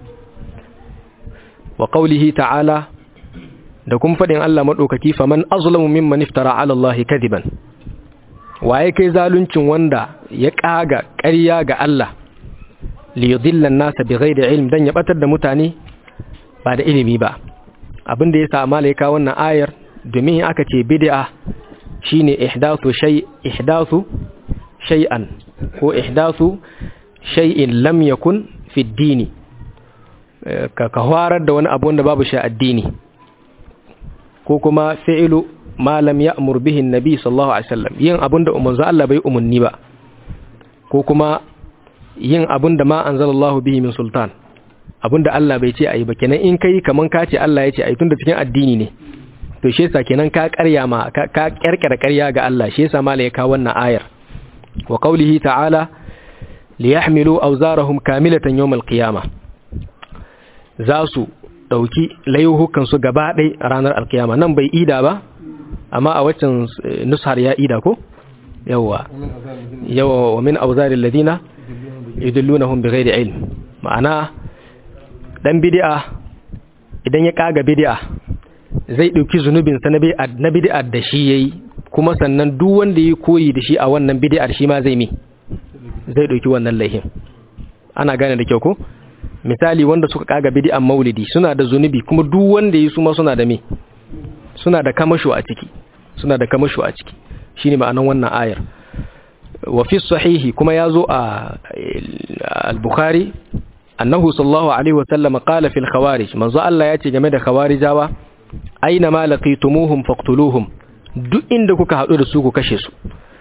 Wa qaulihi ta'ala, da kun fadin Allah madaukaki, faman azlamu mimman iftara ala Allah kadiban. Waye kai zaluncin wanda ya kaga ƙarya ga Allah li yudilla an-nasa bighairi ilm, dan ya batar da mutane ba da ilimi ba. Abin da yasa malaika wannan ayar, domin aka ce bid'a shine ihdathu shay'an ko ihdathu shay'in lam yakun fi ad-din, ka horar da wani abu wanda babu shi a addini, ko kuma fi'lu ma lam ya'mur bihi an-nabi sallallahu alaihi wasallam, yin abunda manzo Allah bai umunni ba, ko kuma yin abunda ma anzalallahu bihi min sultan, abunda Allah bai ce ayi ba. Kenan in kai kaman ka ce Allah ya ce ayi, tunda cikin addini ne, to shi yasa kenan ka ƙarya ma ka ƙirƙira ƙarya ga Allah. Shi yasa mala ya kawo wannan ayar. Wa qawlihi ta'ala liyahmilu awzarahum kamilatan yawm al-qiyamah, za su dauki layuhukan su gaba ɗaya ranar alkiyama. Nan bai ida ba, amma a waccan nushar ya ida ko? Yawa wa min awzari alladhina yudillunahum bighairi ilm. Ma'ana dan bid'a idan ya kaga bid'a zai dauki zunubin sa na bid'ar da shi yayi, kuma sannan duk wanda yayi koyi da shi a wannan bid'ar shi ma zai dauki wannan laihin. Ana gane da kyau ko? Misali wanda suka kaga bid'an maulidi suna da zunubi, kuma duk wanda yayi su ma suna da suna da kamasho a ciki. Shine ma'anan wannan ayar. Wa fi sahihi, kuma yazo a al-Bukhari, annahu sallallahu alaihi wa sallam qala fil khawarij, manzo Allah ya ce game da khawarijawa, aina ma laqitumuhum faqtuluhum, duk inda kuka hadu da su ku kashe su.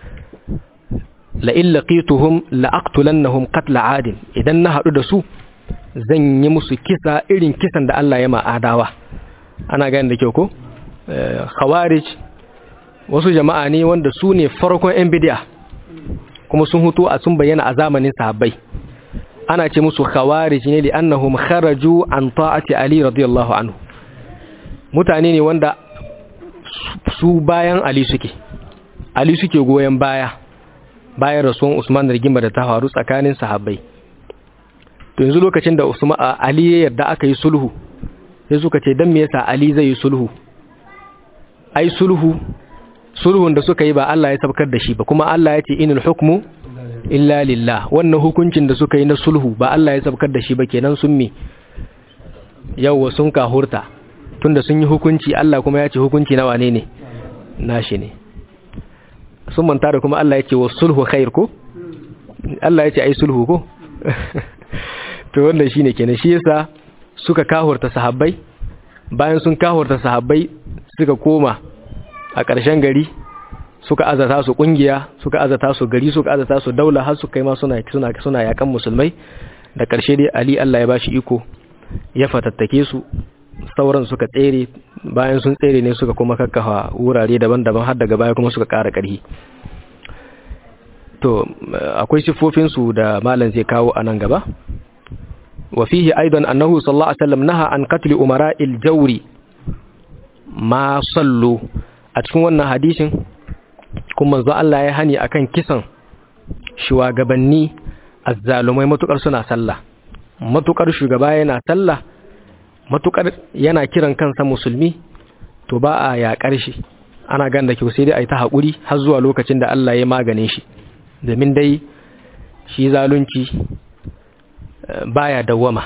La in laqituhum la aqtulannahum qatl 'adin, idan na hadu da su zan yi musu kisa irin kisan da Allah ya ma adawa. Ana gane da kyau ko? Khawarij wasu jama'a ne wanda su ne farkon yan bid'a, kuma sun hutu sun bayyana a zamanin sahabbai. ana ce musu khawarij ne li annahum kharaju an ta'ati Ali radiyallahu anhu mutane ne wanda su bayan Ali suke goyen bayan rasuwan Usman da rigimar da ta faru tsakanin sahabbai. To yanzu lokacin da Ali ya yarda aka yi sulhu sai suka ce dan me yasa Ali zai yi sulhu? Ai sulhun da suka yi ba Allah ya sabkar da shi ba, kuma Allah ya ce inal hukmu illa lillah. Wannan hukuncin da suka yi na sulhu ba Allah ya sabkar da shi ba, kenan sun me yawa sun kahurta tunda sun yi hukunci, Allah kuma ya ce hukunci na wane ne? Nashi ne. Sun manta da kuma Allah ya ce wa sulhu khair ko? Allah ya ce ai sulhu ko? To wannan shine kenan, shi yasa suka kahurta sahabbai. Bayan sun kahurta sahabbai suka koma a ƙarshen gari, suka azata su kungiya, suka azata su gari, suka azata su daula, har su kai ma suna yakan musulmai. Da ƙarshe dai Ali Allah ya bashi iko ya fatattake su, sauran suka tsere. Bayan sun tsere ne suka kuma kakkafa wurare daban-daban, har daga baya kuma suka ƙara ƙarfi. To akwai siffofinsu da malam zai kawo a nan gaba. Wa fihi aidan annahu sallallahu alaihi wasallam naha an qatl umara'il jawri ma sallu. A cikin wannan hadisin kuma manzo Allah ya hani akan kisan shugabanni azzalumai matukar suna sallah. Matukar shugaba yana sallah, matukar yana kiran kansa musulmi, to ba a yaƙar shi. Ana ganda kyau sai dai a yi ta haƙuri har zuwa lokacin da Allah ya magane shi. Domin dai shi zalunci baya dawwama.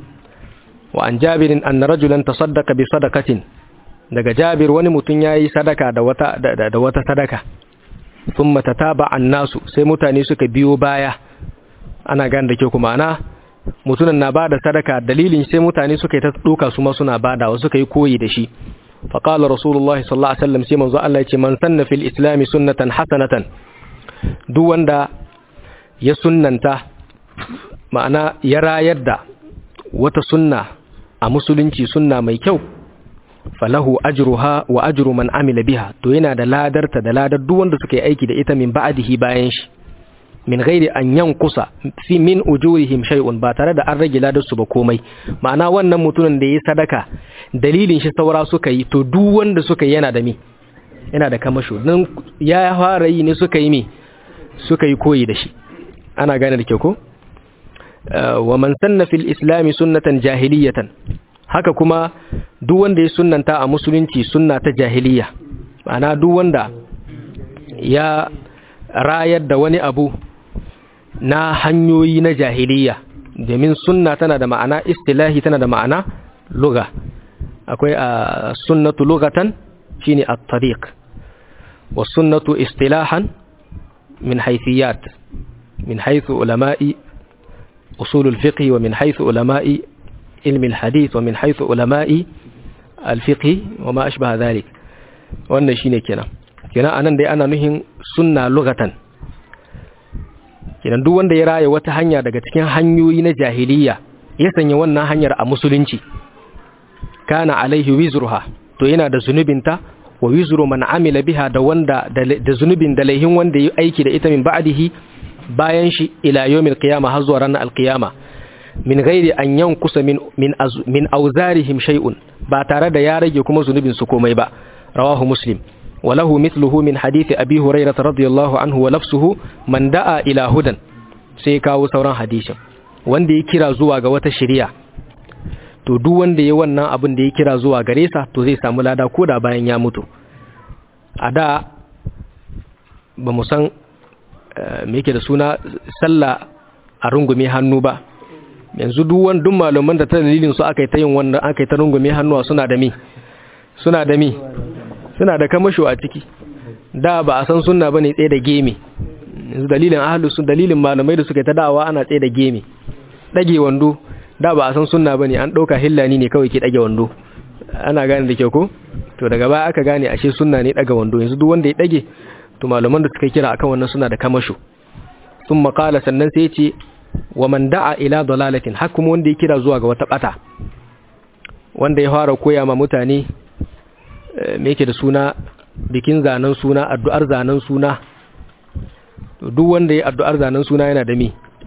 Wa an Jabirin anna rajulan tasaddaqa bi sadaqatin. Daga Jabir wani mutum yayi sadaka da wata sadaka. Thumma tataba an-nasu, sai mutane suka biyo baya. Ana ganda kyau kuma ana mutunan na bada sadaka, dalilin sai mutane suka yi ta doka su ma suna badawa, suka yi koyi da shi. Fa qala Rasulullahi sallallahu alaihi wasallam, sai manzo Allah ya ce man sanna fil islam sunnatan hasanatan, duk wanda ya sunnanta ma'ana ya rayar da wata sunna a musulunci, sunna mai kyau, falahu ajruha wa ajru man amila biha, to yana da ladarta da ladar duk wanda suka yi aiki da ita min ba'dihi bayan shi, min ghairi an yankusa fi min ujurihim shay'un, ba tare da an rage ladar su ba komai. Ma'ana wannan mutumin da yayi sadaka dalilin shi saura suka yi, to duk wanda suka yi yana da kamasho, dan ya fara yi ne suka yi koyi da shi. Ana gane da kyau ko? Wa man sanna fil islami sunnatan jahiliyatan, haka kuma duk wanda ya sunnanta a musulunci sunna ta jahiliya, ma'ana duk wanda ya rayar da wani abu na hanyoyi na jahiliya, domin sunna tana da ma'ana istilahi, tana da ma'ana lugha. Akwai a sunnatu lughatan shine at-tariq, wa sunnatu istilahan min haythiyat, min haythu ulama'i usul al-fiqh, wa min haythu ulama'i ilm al-hadith, wa min haythu ulama'i al-fiqh wa ma ashbaha dhalik. Wannan shine kenan anan dai ana nuhin sunna lughatan. Kenan duk wanda ya raye wata hanya daga cikin hanyoyi na jahiliya ya sanya wannan hanyar a musulunci, kana alaihi wizruha, to yana da zunubinta, wa wizru man amila biha, da zunubin da laihin wanda ya aiki da ita min ba'dihi bayan shi ila yawmil qiyamah, har zuwa ranar alqiyama, min ghairi an yankusa min auzarihim shay'un, ba tare da ya rage kuma zunubin su komai ba. Rawahu Muslim. وله مثله من حديث أبي هريرة رضي الله عنه ولفظه من دعا إلى هدى, sai kawo sauran hadisin. Wanda ya kira zuwa ga wata shari'a, to duk wanda ya wannan abin da ya kira zuwa gare sa, to zai samu lada ko da bayan ya mutu. A da ba mu san me yake da suna sallah a rungume hannu ba. Yanzu duk malaman da ta dalilin su aka yi ta yin wannan, aka yi ta rungume hannuwa, suna da kamasho a ciki. Da ba a san sunna bane tsaye da geme. Yanzu dalilin ahlus sunna, dalilin malamai da suka ta da'awa ana tsaye da geme. Dage wando, da ba a san sunna bane, an dauka hillani ne kawai ke dage wando. Ana gane da kyau ko? To daga baya aka gane ashe sunna ne daga wando. Yanzu duk wanda ya dage, to malaman da suka kira akan wannan suna da kamasho. Sun makala sannan sai ya ce wa man da'a ila dalalatin, har kuma wanda ya kira zuwa ga wata bata, wanda ya fara koya ma mutane me yake da suna bikin zanen suna, addu'ar zanen suna. Duk wanda ya addu'ar zanen suna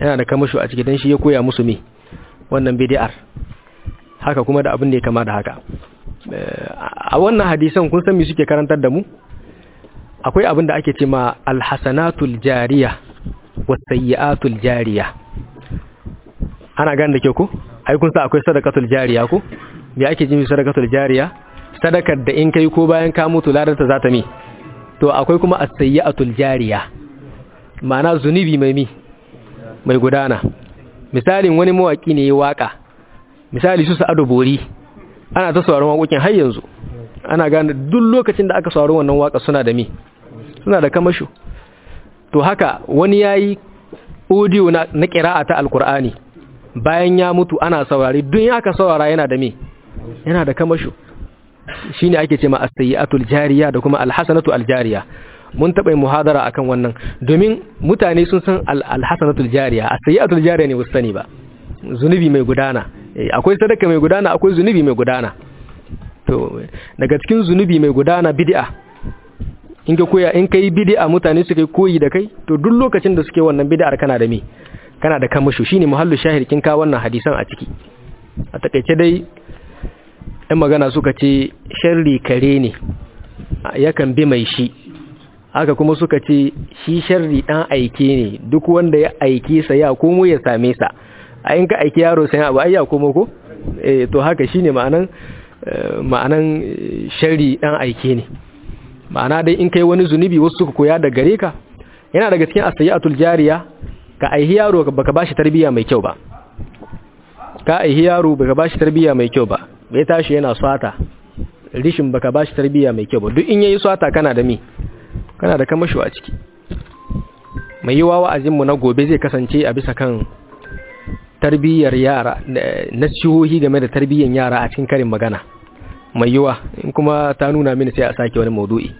yana da kamasho a ciki dan shi ya koya musu me wannan bid'ar haka kuma da abin da ya kama da haka a wannan hadisan kun san me suke karantar da mu akwai abin da ake cewa alhasanatul jariya wasayyi'atul jariya ana gane da ke ku ai kun san akwai sadaqatul jariya ku me ake jin sadaqatul jariya sadakar da in kai ko bayan ka mutu ladarta za ta mi to akwai kuma as-sayyi'atul jariya ma'ana zunubi mai gudana misalin wani mawaki ne ya waka misali su Sa'adu Bori ana ta sauraron waƙoƙin har yanzu ana gane duk lokacin da aka saurari wannan waka suna da kamasho to haka wani yayi audio na qira'a ta alqur'ani bayan ya mutu ana saurari duk ya aka saurara yana da kamasho shine ake cewa as-sayyi'atul jariya da kuma al-hasanatu al-jariya mun taɓa muhadara akan wannan domin mutane sun san al-hasanatul jariya as-sayyi'atul jariya ne wasu sani ba zunubi mai gudana akwai sadaka mai gudana akwai zunubi mai gudana to daga cikin zunubi mai gudana bid'a in kai bid'a mutane suka koyi da kai to duk lokacin da suke wannan bid'ar kana da kamasho shine muhallu shahid kin ka wannan hadisan a ciki a takeice dai ɗan magana suka ce sharri kare ne yakan bi mai shi haka kuma suka ce shi sharri ɗan aike ne duk wanda ya aike sa ya komo ya same sa a in ka aiki yaro sai abu ai ya komo ko to haka shine ma'anan sharri ɗan aike ne ma'ana dai in kai wani zunubi wasu suka koya da gare ka yana daga cikin as-sayyi'atul jariya ka aihi yaro baka bashi tarbiyya mai kyau ba bai tashi yana swata rishin baka bashi tarbiyya mai kyau ba duk in yayi swata kana da kamasho a ciki mai yiwa wa'azin mu na gobe zai kasance a bisa kan tarbiyyar yara nasihohi game da tarbiyyar yara a cikin karin magana mai yiwa in kuma ta nuna mini sai a sake wani maudu'i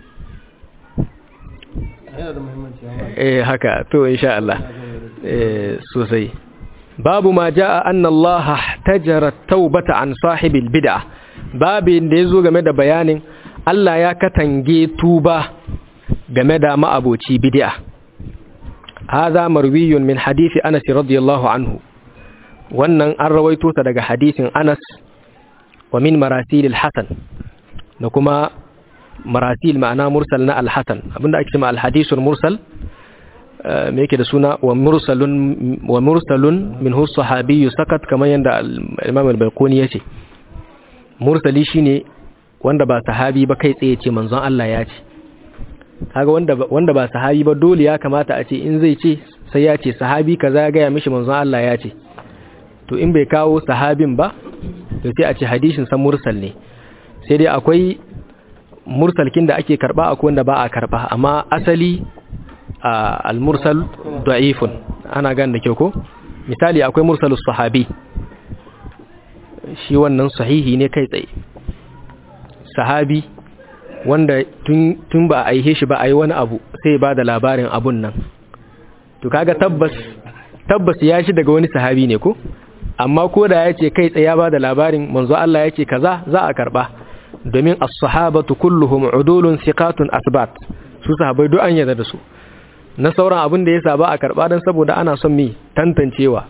haka to insha Allah sosai babu ma jaa anna Allah ihtajara taubata an sahibil bid'ah babin da yazo game da bayanin Allah ya katange tuba game da ma'aboci bid'a hadha marwiyun min hadisi Anas radiyallahu anhu wannan an rawaito ta daga hadisin Anas wa min marasil al-Hasan da kuma marasil ma'ana mursal na al-Hasan abinda ake cewa al-hadisul mursal me yake da suna wa mursalun minhu sahabiyyu sakat kamar yanda al-Imam al-Baquni yace mursali shine wanda ba sahabi ba kai tsaye ce manzon Allah ya ce kaga wanda ba sahabi ba dole ya kamata a ce in zai ce sai ya ce sahabi kaza ya ga ya mishi manzon Allah ya ce to in bai kawo sahabin ba to sai a ce hadisin sa mursal ne sai dai akwai mursalkin da ake karba akwai wanda ba a karba amma asali al-mursal da'ifun ana gan da kyau ko misali akwai mursalus sahabi shi wannan sahihi ne kai tsaye sahabi wanda tun ba a aihe shi ba a yi wani abu sai ba da labarin abun nan to kaga tabbas ya shi daga wani sahabi ne ko amma ko da ya ce kai tsaye ya ba da labarin manzo Allah ya ce kaza za a karba domin as-sahabatu kulluhum udulun thiqatun asbat su sahabbai duk an yarda da su na sauran abin da yasa ba a karba dan saboda ana son mi tantancewa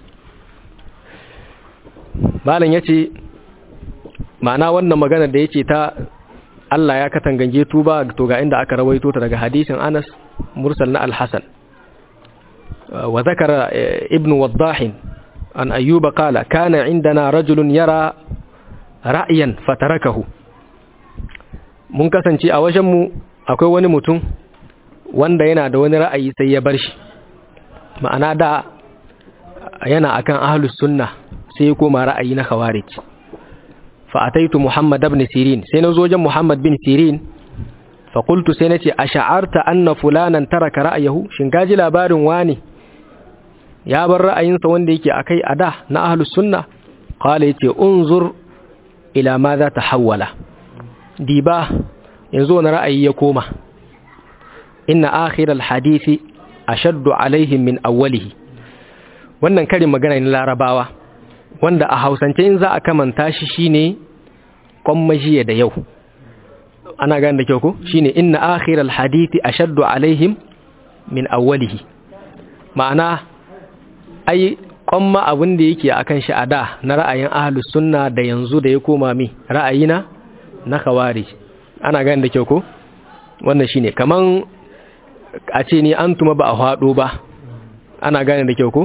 malam yace ma'ana wannan magana da yace ta Allah ya katangange tuba to ga inda aka rawaito ta daga hadisin Anas mursal na al-Hasan wa zakara ibn Waddah an Ayyub qala kana indana rajulun yara ra'yan fatarakahu mun kasance a wajen mu akwai wani mutum wanda yana da wani ra'ayi sai ya bar shi ma'ana da yana akan ahlus sunna sai ya koma ra'ayi na khawarij fa ataitu Muhammad ibn Sirin sai nazo wajen Muhammad bin Sirin fa qultu sai nace ash'arta anna fulanan taraka ra'ayahu shin gaji labarin wani ya bar ra'ayinsa wanda yake akai ada na ahlus sunna qala yace unzur ila madha tahawwala diba yanzu wani ra'ayi ya koma inna akhiral hadisi ashaddu alaihim min awwalihi wannan karin magana ne larabawa wanda a hausance in za a kamanta shi shine kwammajiya da yau ana gane da kyau ko shine inna akhiral hadisi ashaddu alaihim min awwalihi ma'ana ai kwamma abin da yake akan shi a da na ra'ayin ahlus sunna da yanzu da ya koma mi ra'ayina na khawarij. Ana gane da kyau ko wannan shine kaman a ce ni an tuma ba a hado ba. Ana gane da kyau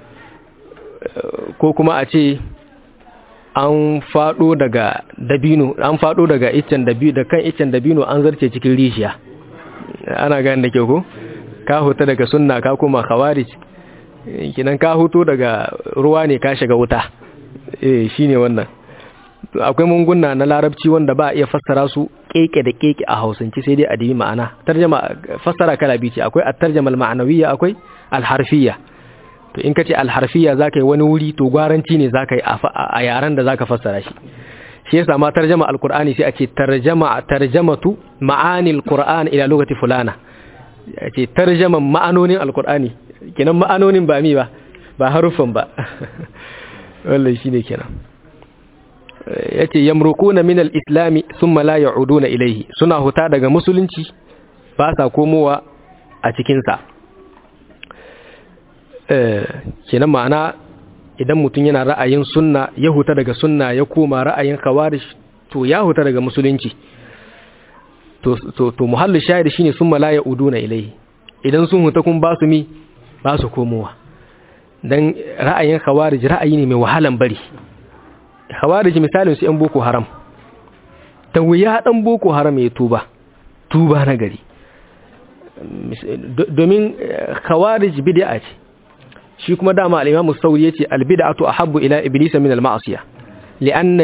ko kuma a ce an fado daga dabino, an fado daga iccen dabino, da kan iccen dabino an zarce cikin rishiya. Ana gane da kyau ko ka huta daga sunna ka koma khawarij, kinan ka huto daga ruwa ne ka shiga wuta. Shine wannan. Akwai munguna na larabci wanda ba a iya fassara su keke da keke a Hausance, sai dai a dibi ma'ana. Tarjuma fassara kala biyu ce, akwai at-tarjuma al-ma'nawiyya, akwai al-harfiyya. To in kace al-harfiyya zaka yi wani wuri, to gwaranci ne zaka yi a yaran da zaka fassara shi. Shi yasa ma tarjuma al-Qur'ani sai a ce tarjamatu ma'ani al-Qur'an ila lugati fulana. Ce tarjaman ma'anonin al-Qur'ani, kenan ma'anonin ba mi ba harufan ba. Wallahi shine kenan. Yace yamrukuna min al-islam thumma la ya'uduna ilayhi, suna huta daga musulunci ba sa komowa a cikin sa. Kenan ma'ana idan mutun yana ra'ayin sunna ya huta daga sunna ya koma ra'ayin khawarij, to ya huta daga musulunci. To muhallu shahid shine thumma la ya'uduna ilayhi, idan sun huta kun ba su komowa. Dan ra'ayin khawarij ra'ayi ne mai wahalan bari. Khawarij misalin su ‘yan boko haram, ta wuya ɗan boko haram ya tuba na gari. Domin khawarij bid'a ce, shi kuma dama al'imamu sauri ya ce albida'atu ahabbu ila iblisa min al-ma'asiya, li'anna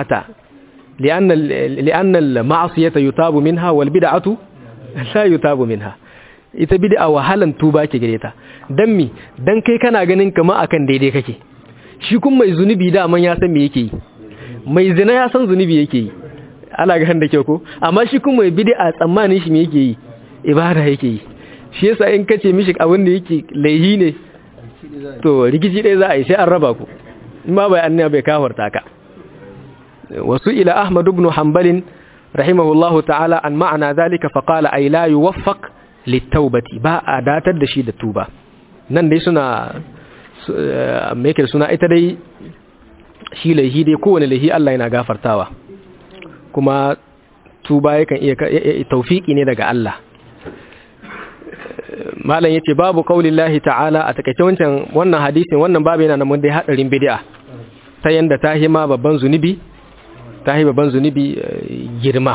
al-ma'asiyata yutabu minha wal bid'atu la yutabu minha. Ita bid'a wahalan tuba ke gare ta. Dan mi, dan kai kana ganin kama akan daidai kake. Shi kun mai zunubi daman ya san me yake yi, mai zina ya san zunubi yake yi, ala ga da kyau ko, amma shi kun mai bid'a tsammanin shi me yake yi, ibada yake yi. Shi yasa in kace mishi abin da yake laihi ne, to rikici dai za a yi sai an raba ku, in ma bai annabi bai kafarta ka. Wasu ila Ahmad ibn Hanbal rahimahullahu ta'ala an ma'ana zalika fa qala ay la yuwaffaq lit-taubati, ba a datar da shi da tuba. Nan dai suna me yake suna ita dai shi laihi dai kowane laihi Allah yana gafartawa, kuma tuba yakan iya tawfiki ne daga Allah. Malam yace babu qaulillahi ta'ala, a takeice wannan hadisin wannan babu yana nan dai hadarin bid'a ta yanda tahima babban zunubi girma.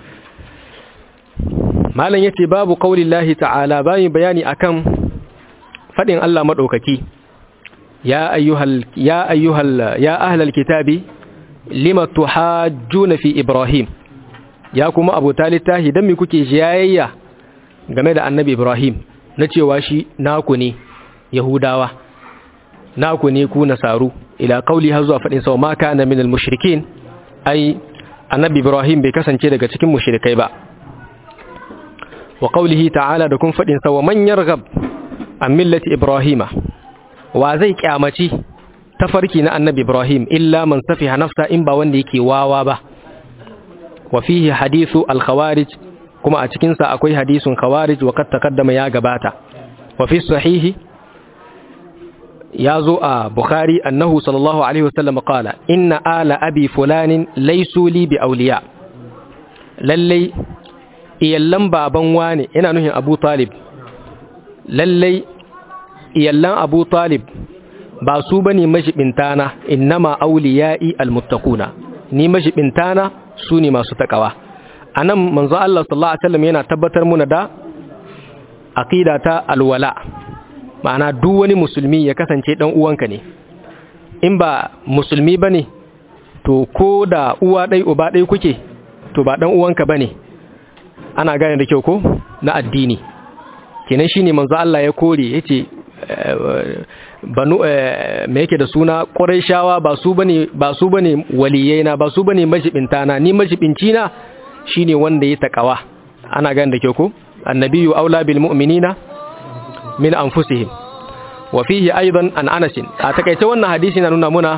Malam yace babu qaulillahi ta'ala, bayin bayani akan fadin Allah madaukaki, يا أهل الكتاب لما تحاجون في إبراهيم. يا كما أبو طالب تاهي دمي كوكي جاية game da annabi Ibrahim, na cewa shi naku ne Yahudawa, naku ne ku nasaru, ila qauli har zuwa fadin sa ma kana minal mushrikin, ai annabi Ibrahim bai kasance daga cikin mushrikai ba. Wa qaulihi ta'ala, da kun fadin sa wa man yarghab an millati Ibrahima, wa zai kyamaci tafarki na annabi Ibrahim illa man safiha nafsa, in ba wanda yake wawa ba. Wa fihi hadithu al-khawarij, kuma a cikin sa akwai hadisun khawarij wa kad taqaddama ya gabata. Wa fi sahihi yazo a Bukhari annahu sallallahu alaihi wasallam qala inna ala abi fulanin laysu li bi awliya, lalle iyallan baban wani, ina nuhin Abu Talib, lalle iyallan Abu Talib ba su bane majibintana, innama awliya'i almuttaquna, ni majibintana su ne masu takawa. Anan manzo Allah sallallahu alaihi wasallam yana tabbatar muna da aqida ta alwala, ma'ana duk wani musulmi ya kasance dan uwanka ne. In ba musulmi bane, to ko da uwa dai uba dai kuke, to ba dan uwanka bane. Ana gane da kyau ko na addini. Kenan shine manzo Allah ya kore, yace banu me yake da suna Qurayshawa ba su bane waliyaina, ba su bane majibintana, ni majibinci na shine wanda ya takawa. Ana gane da kyau ko annabiyyu aula bil mu'minina min anfusihim. Wa fihi aidan an Anas, a takeice wannan hadisi na nuna muna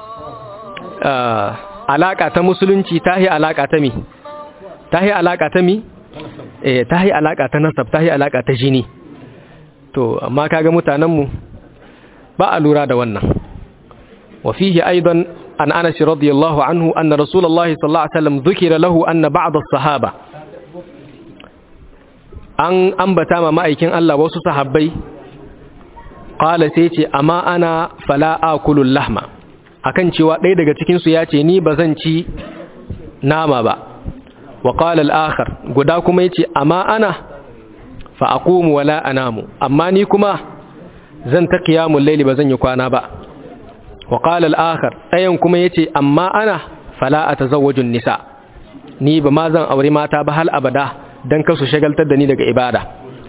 alaka ta musulunci tahi alaka ta mi, tahi alaka ta nasab, tahi alaka ta jini. To amma kaga mutanenmu ba a lura da wannan. wa fihi aidan an Anas radiyallahu anhu anna Rasulullahi sallallahu alaihi wasallam dhukira lahu anna ba'd as-sahaba an ambata ma ma'aikin Allah wasu sahabbai qala sai ce amma ana fala akulu lahma akan cewa ɗaya daga cikin su yace ni bazan ci nama ba. wa qala al-akhar guda kuma yace amma ana fa aqumu wala anamu amma ni kuma zan ta qiyamul layli bazan yi kwana ba. wa qala al-akhar ɗayan kuma yace amma ana fala atazawwaju an-nisa ni ba ma zan aure mata ba hal abada dan kasu shagaltar da ni daga ibada.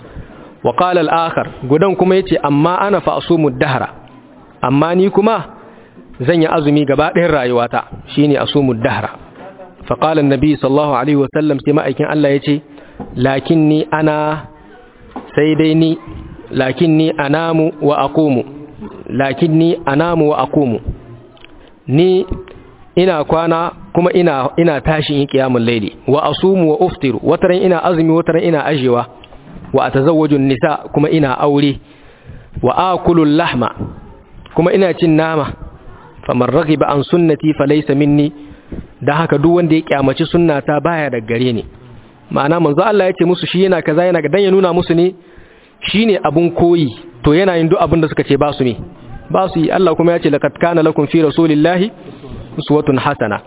wa qala al-akhar gudan kuma yace amma ana fa asumu ad-dahra amma ni kuma zan yi azumi gaba ɗayan rayuwata shine asumu ad-dahra. fa qala an-nabi sallallahu alaihi wasallam sai ma'aikin Allah yace lakinni ana sai dai ni lakinni anamu wa aqumu lakinni anamu wa aqumu ni ina kwana kuma ina tashi in qiyamul layli wa asumu wa uftiru wataran ina azumi wataran ina ajewa wa atazawwaju nisa kuma ina aure wa akulu lahma kuma ina cin nama faman raghiba an sunnati falaysa minni dan haka duk wanda ya kyamaci sunnata baya da gare ni. ma'ana manzo Allah ya ce musu shi yana kaza yana dan ya nuna musu ne shine abun koyi to yana yin duk abin da suka ce ba su yi. Allah kuma ya ce laqad kana lakum fi rasulillahi uswatun hasana.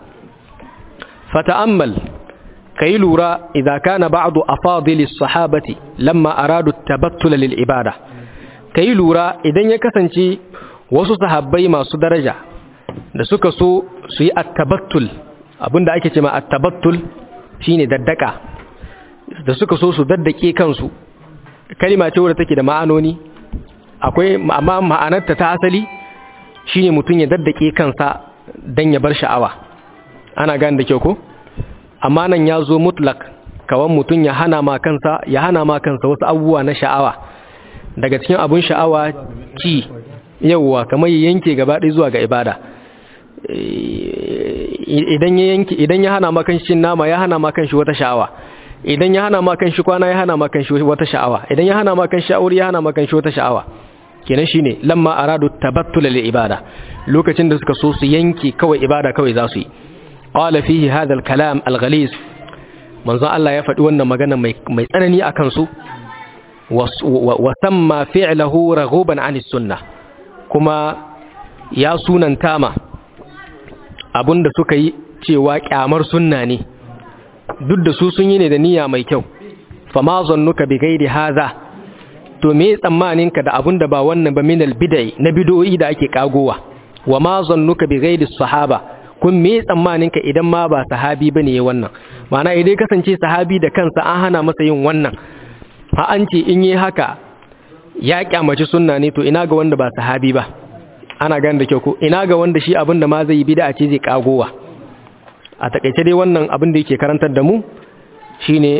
fata'ammal kai lura idza kana ba'du afadilis sahabati lamma aradu tabattul lil ibada. kai lura idan ya kasance wasu sahabbai masu daraja da suka so su yi at-tabattul abinda ake cewa at-tabattul shine daddaka da suka so su daddake kansu kalima ce wadda take da ma'anoni akwai amma ma'anarta ta asali shine mutun ya daddake kansa dan ya bar sha'awa ana gane da kyau ko amma nan ya zo mutlak kawan mutun ya hana ma kansa wasu abubuwa na sha'awa daga cikin abun sha'awa ci yawa kamar yanke gaba ɗaya zuwa ga ibada idan ya hana ma kanshi nama ya hana ma kanshi wata sha'awa idan ya hana ma kanshi kwana ya hana ma kanshi wata sha'awa idan ya hana ma kanshi aure ya hana ma kanshi wata sha'awa kenan shine lamma aradu tabattul lil ibada lokacin da suka so su yanke kawai ibada kawai za su yi. qala fihi hadha al kalam al ghalis manzo Allah ya faɗi wannan magana mai tsanani akan su wa samma fi'luhu raghuban an sunnah kuma ya sunanta ma abunda suka yi cewa kyamar sunna ne duk da su sun yi ne da niyya mai kyau. fama zannuka bi ghairi hadha to me tsammaninka da abunda ba wannan ba min al bid'i na bid'o'i da ake kagowa. wa ma zannuka bi ghairi sahaba kun me tsammaninka idan ma ba sahabi bane yayin wannan ma'ana idan kasance sahabi da kansa an hana masa yin wannan ha an ce in yi haka ya kyamaci sunna ne to ina ga wanda ba sahabi ba ana gane da kyau ko ina ga wanda shi abinda ma zai yi bid'a ce zai kagowa. a takeice dai wannan abin da yake karantar da mu shine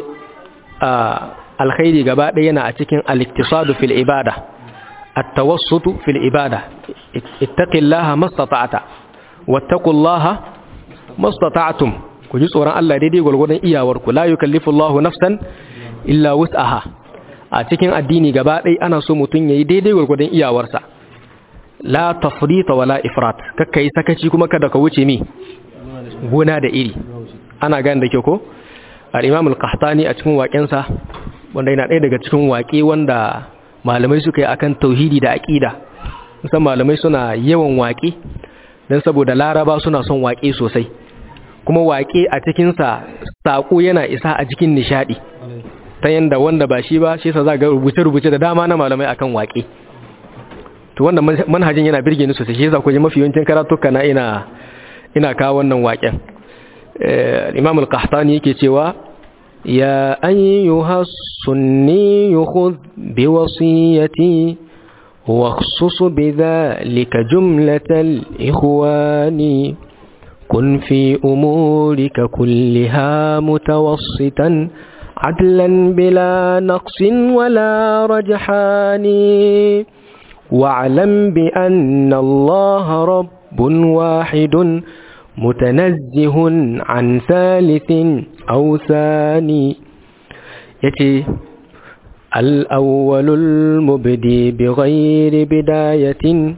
alkhairi gaba ɗaya yana a cikin al-iktisadu fil ibada at-tawassutu fil ibada ittaqillaha mastata'ta wattaqullaha mastata'tum ku ji tsoron Allah daidai gurgurdan iyawarku la yukallifullahu nafsan illa wus'aha. a cikin addini gaba ɗaya ana so mutun yayi daidai gurgurdan iyawarsa la tafrita wala ifrat kakkai sakaci kuma kada ka wuce mi gona da iri ana gane da kyau ko al-imam al-qahtani a cikin waƙensa wanda yana ɗaya daga cikin waƙe wanda malamai suka yi akan tauhidi da aqida musamman malamai suna yawan waƙe dan saboda laraba suna son waƙe sosai kuma waƙe a cikin sa sako yana isa a cikin nishadi ta yanda wanda ba shi ba shi yasa za ga rubuce-rubuce da dama na malamai akan waƙe to wannan manhajin yana birge ni sosai shi yasa ku ji mafi yawancin karatuka na ina kawo wannan waƙen. Imam al-Qahtani yake cewa ya ayyuha sunni khudh bi wasiyati wa khsus bi dhalika jumlatal ikhwani kun fi umurika kulliha mutawassitan adlan bila naqsin wala rajhani wa'lam bi anna Allah rabbun wahidun متنزه عن ثالث أو ثاني يتي الأول المبدي بغير بداية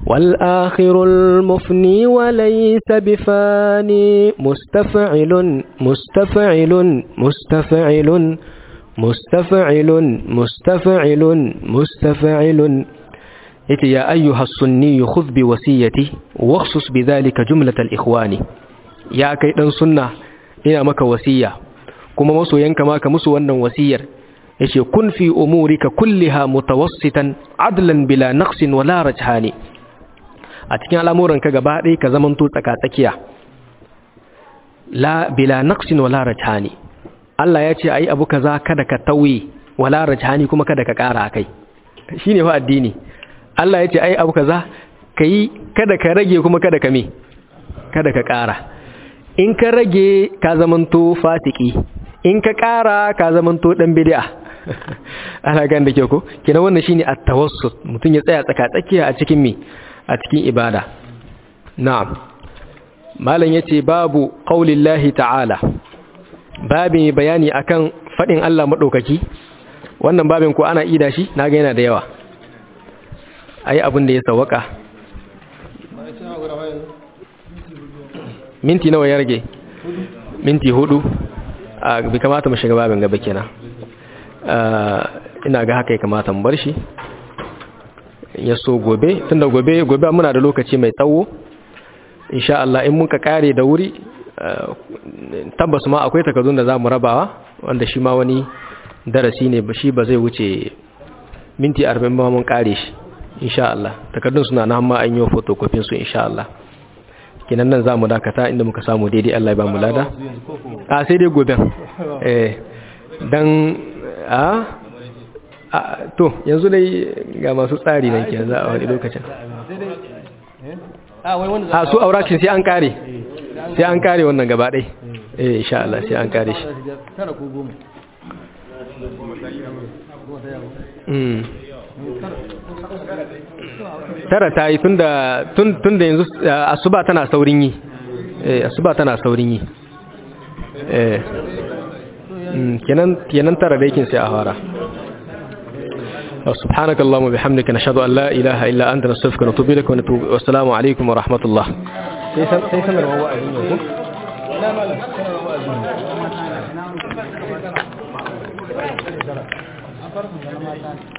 والآخر المفني وليس بفاني مستفعل مستفعل مستفعل مستفعل مستفعل مستفعل يا أيها السني خذ بوصيتي واخصص بذلك جملة الإخوان يا كيدن سنة إنا مك وصية كما مسو ينك ماك مسو ونن وصير يشي كن في أمورك كلها متوسطا عدلا بلا نقص ولا رجحان أتكين على أمورك غباري كزمنتو تكاتكيا لا بلا نقص ولا رجحان الله يأتي أي أبو كذا كدك توي ولا رجحاني كما كدك كارا كي شيني هو الديني Allah ya ce ai abu kaza kai kada ka rage kuma kada ka me kada ka ƙara in ka rage ka zamanto fasiki in ka ƙara ka zamanto dan bid'a ana gan da ke ko kina wannan shine at-tawassut mutun ya tsaya tsaka tsakiya a cikin me a cikin ibada na'am malam yace babu qaulillahi ta'ala babin bayani akan fadin Allah madaukaki wannan babin ko ana ida shi naga yana da yawa ai abin da ya sawaka minti nawa ya rage minti 4 bai kamata mu shiga babin gaba kenan ina ga haka ya kamata mu bar shi ya so gobe tunda gobe muna da lokaci mai tsawo insha Allah in muka kare da wuri tabbas ma akwai takardun da zamu rabawa wanda shi ma wani darasi ne shi ba zai wuce minti 40 ba mun kare shi insha Allah takardun suna nan ma an yi photocopy su insha Allah kinan nan zamu dakata inda muka samu daidai Allah ya ba mu lada sai dai gobe dan to yanzu dai ga masu tsari nan ke za a wani lokacin su aurakin sai an kare wannan gaba dai insha Allah sai an kare shi tara ta yi tun da yanzu asuba tana saurin yi kenan tara da yakin sai a fara سبحانك اللهم وبحمدك نشهد أن لا إله إلا أنت نستغفرك ونتوب إليك والسلام عليكم ورحمة الله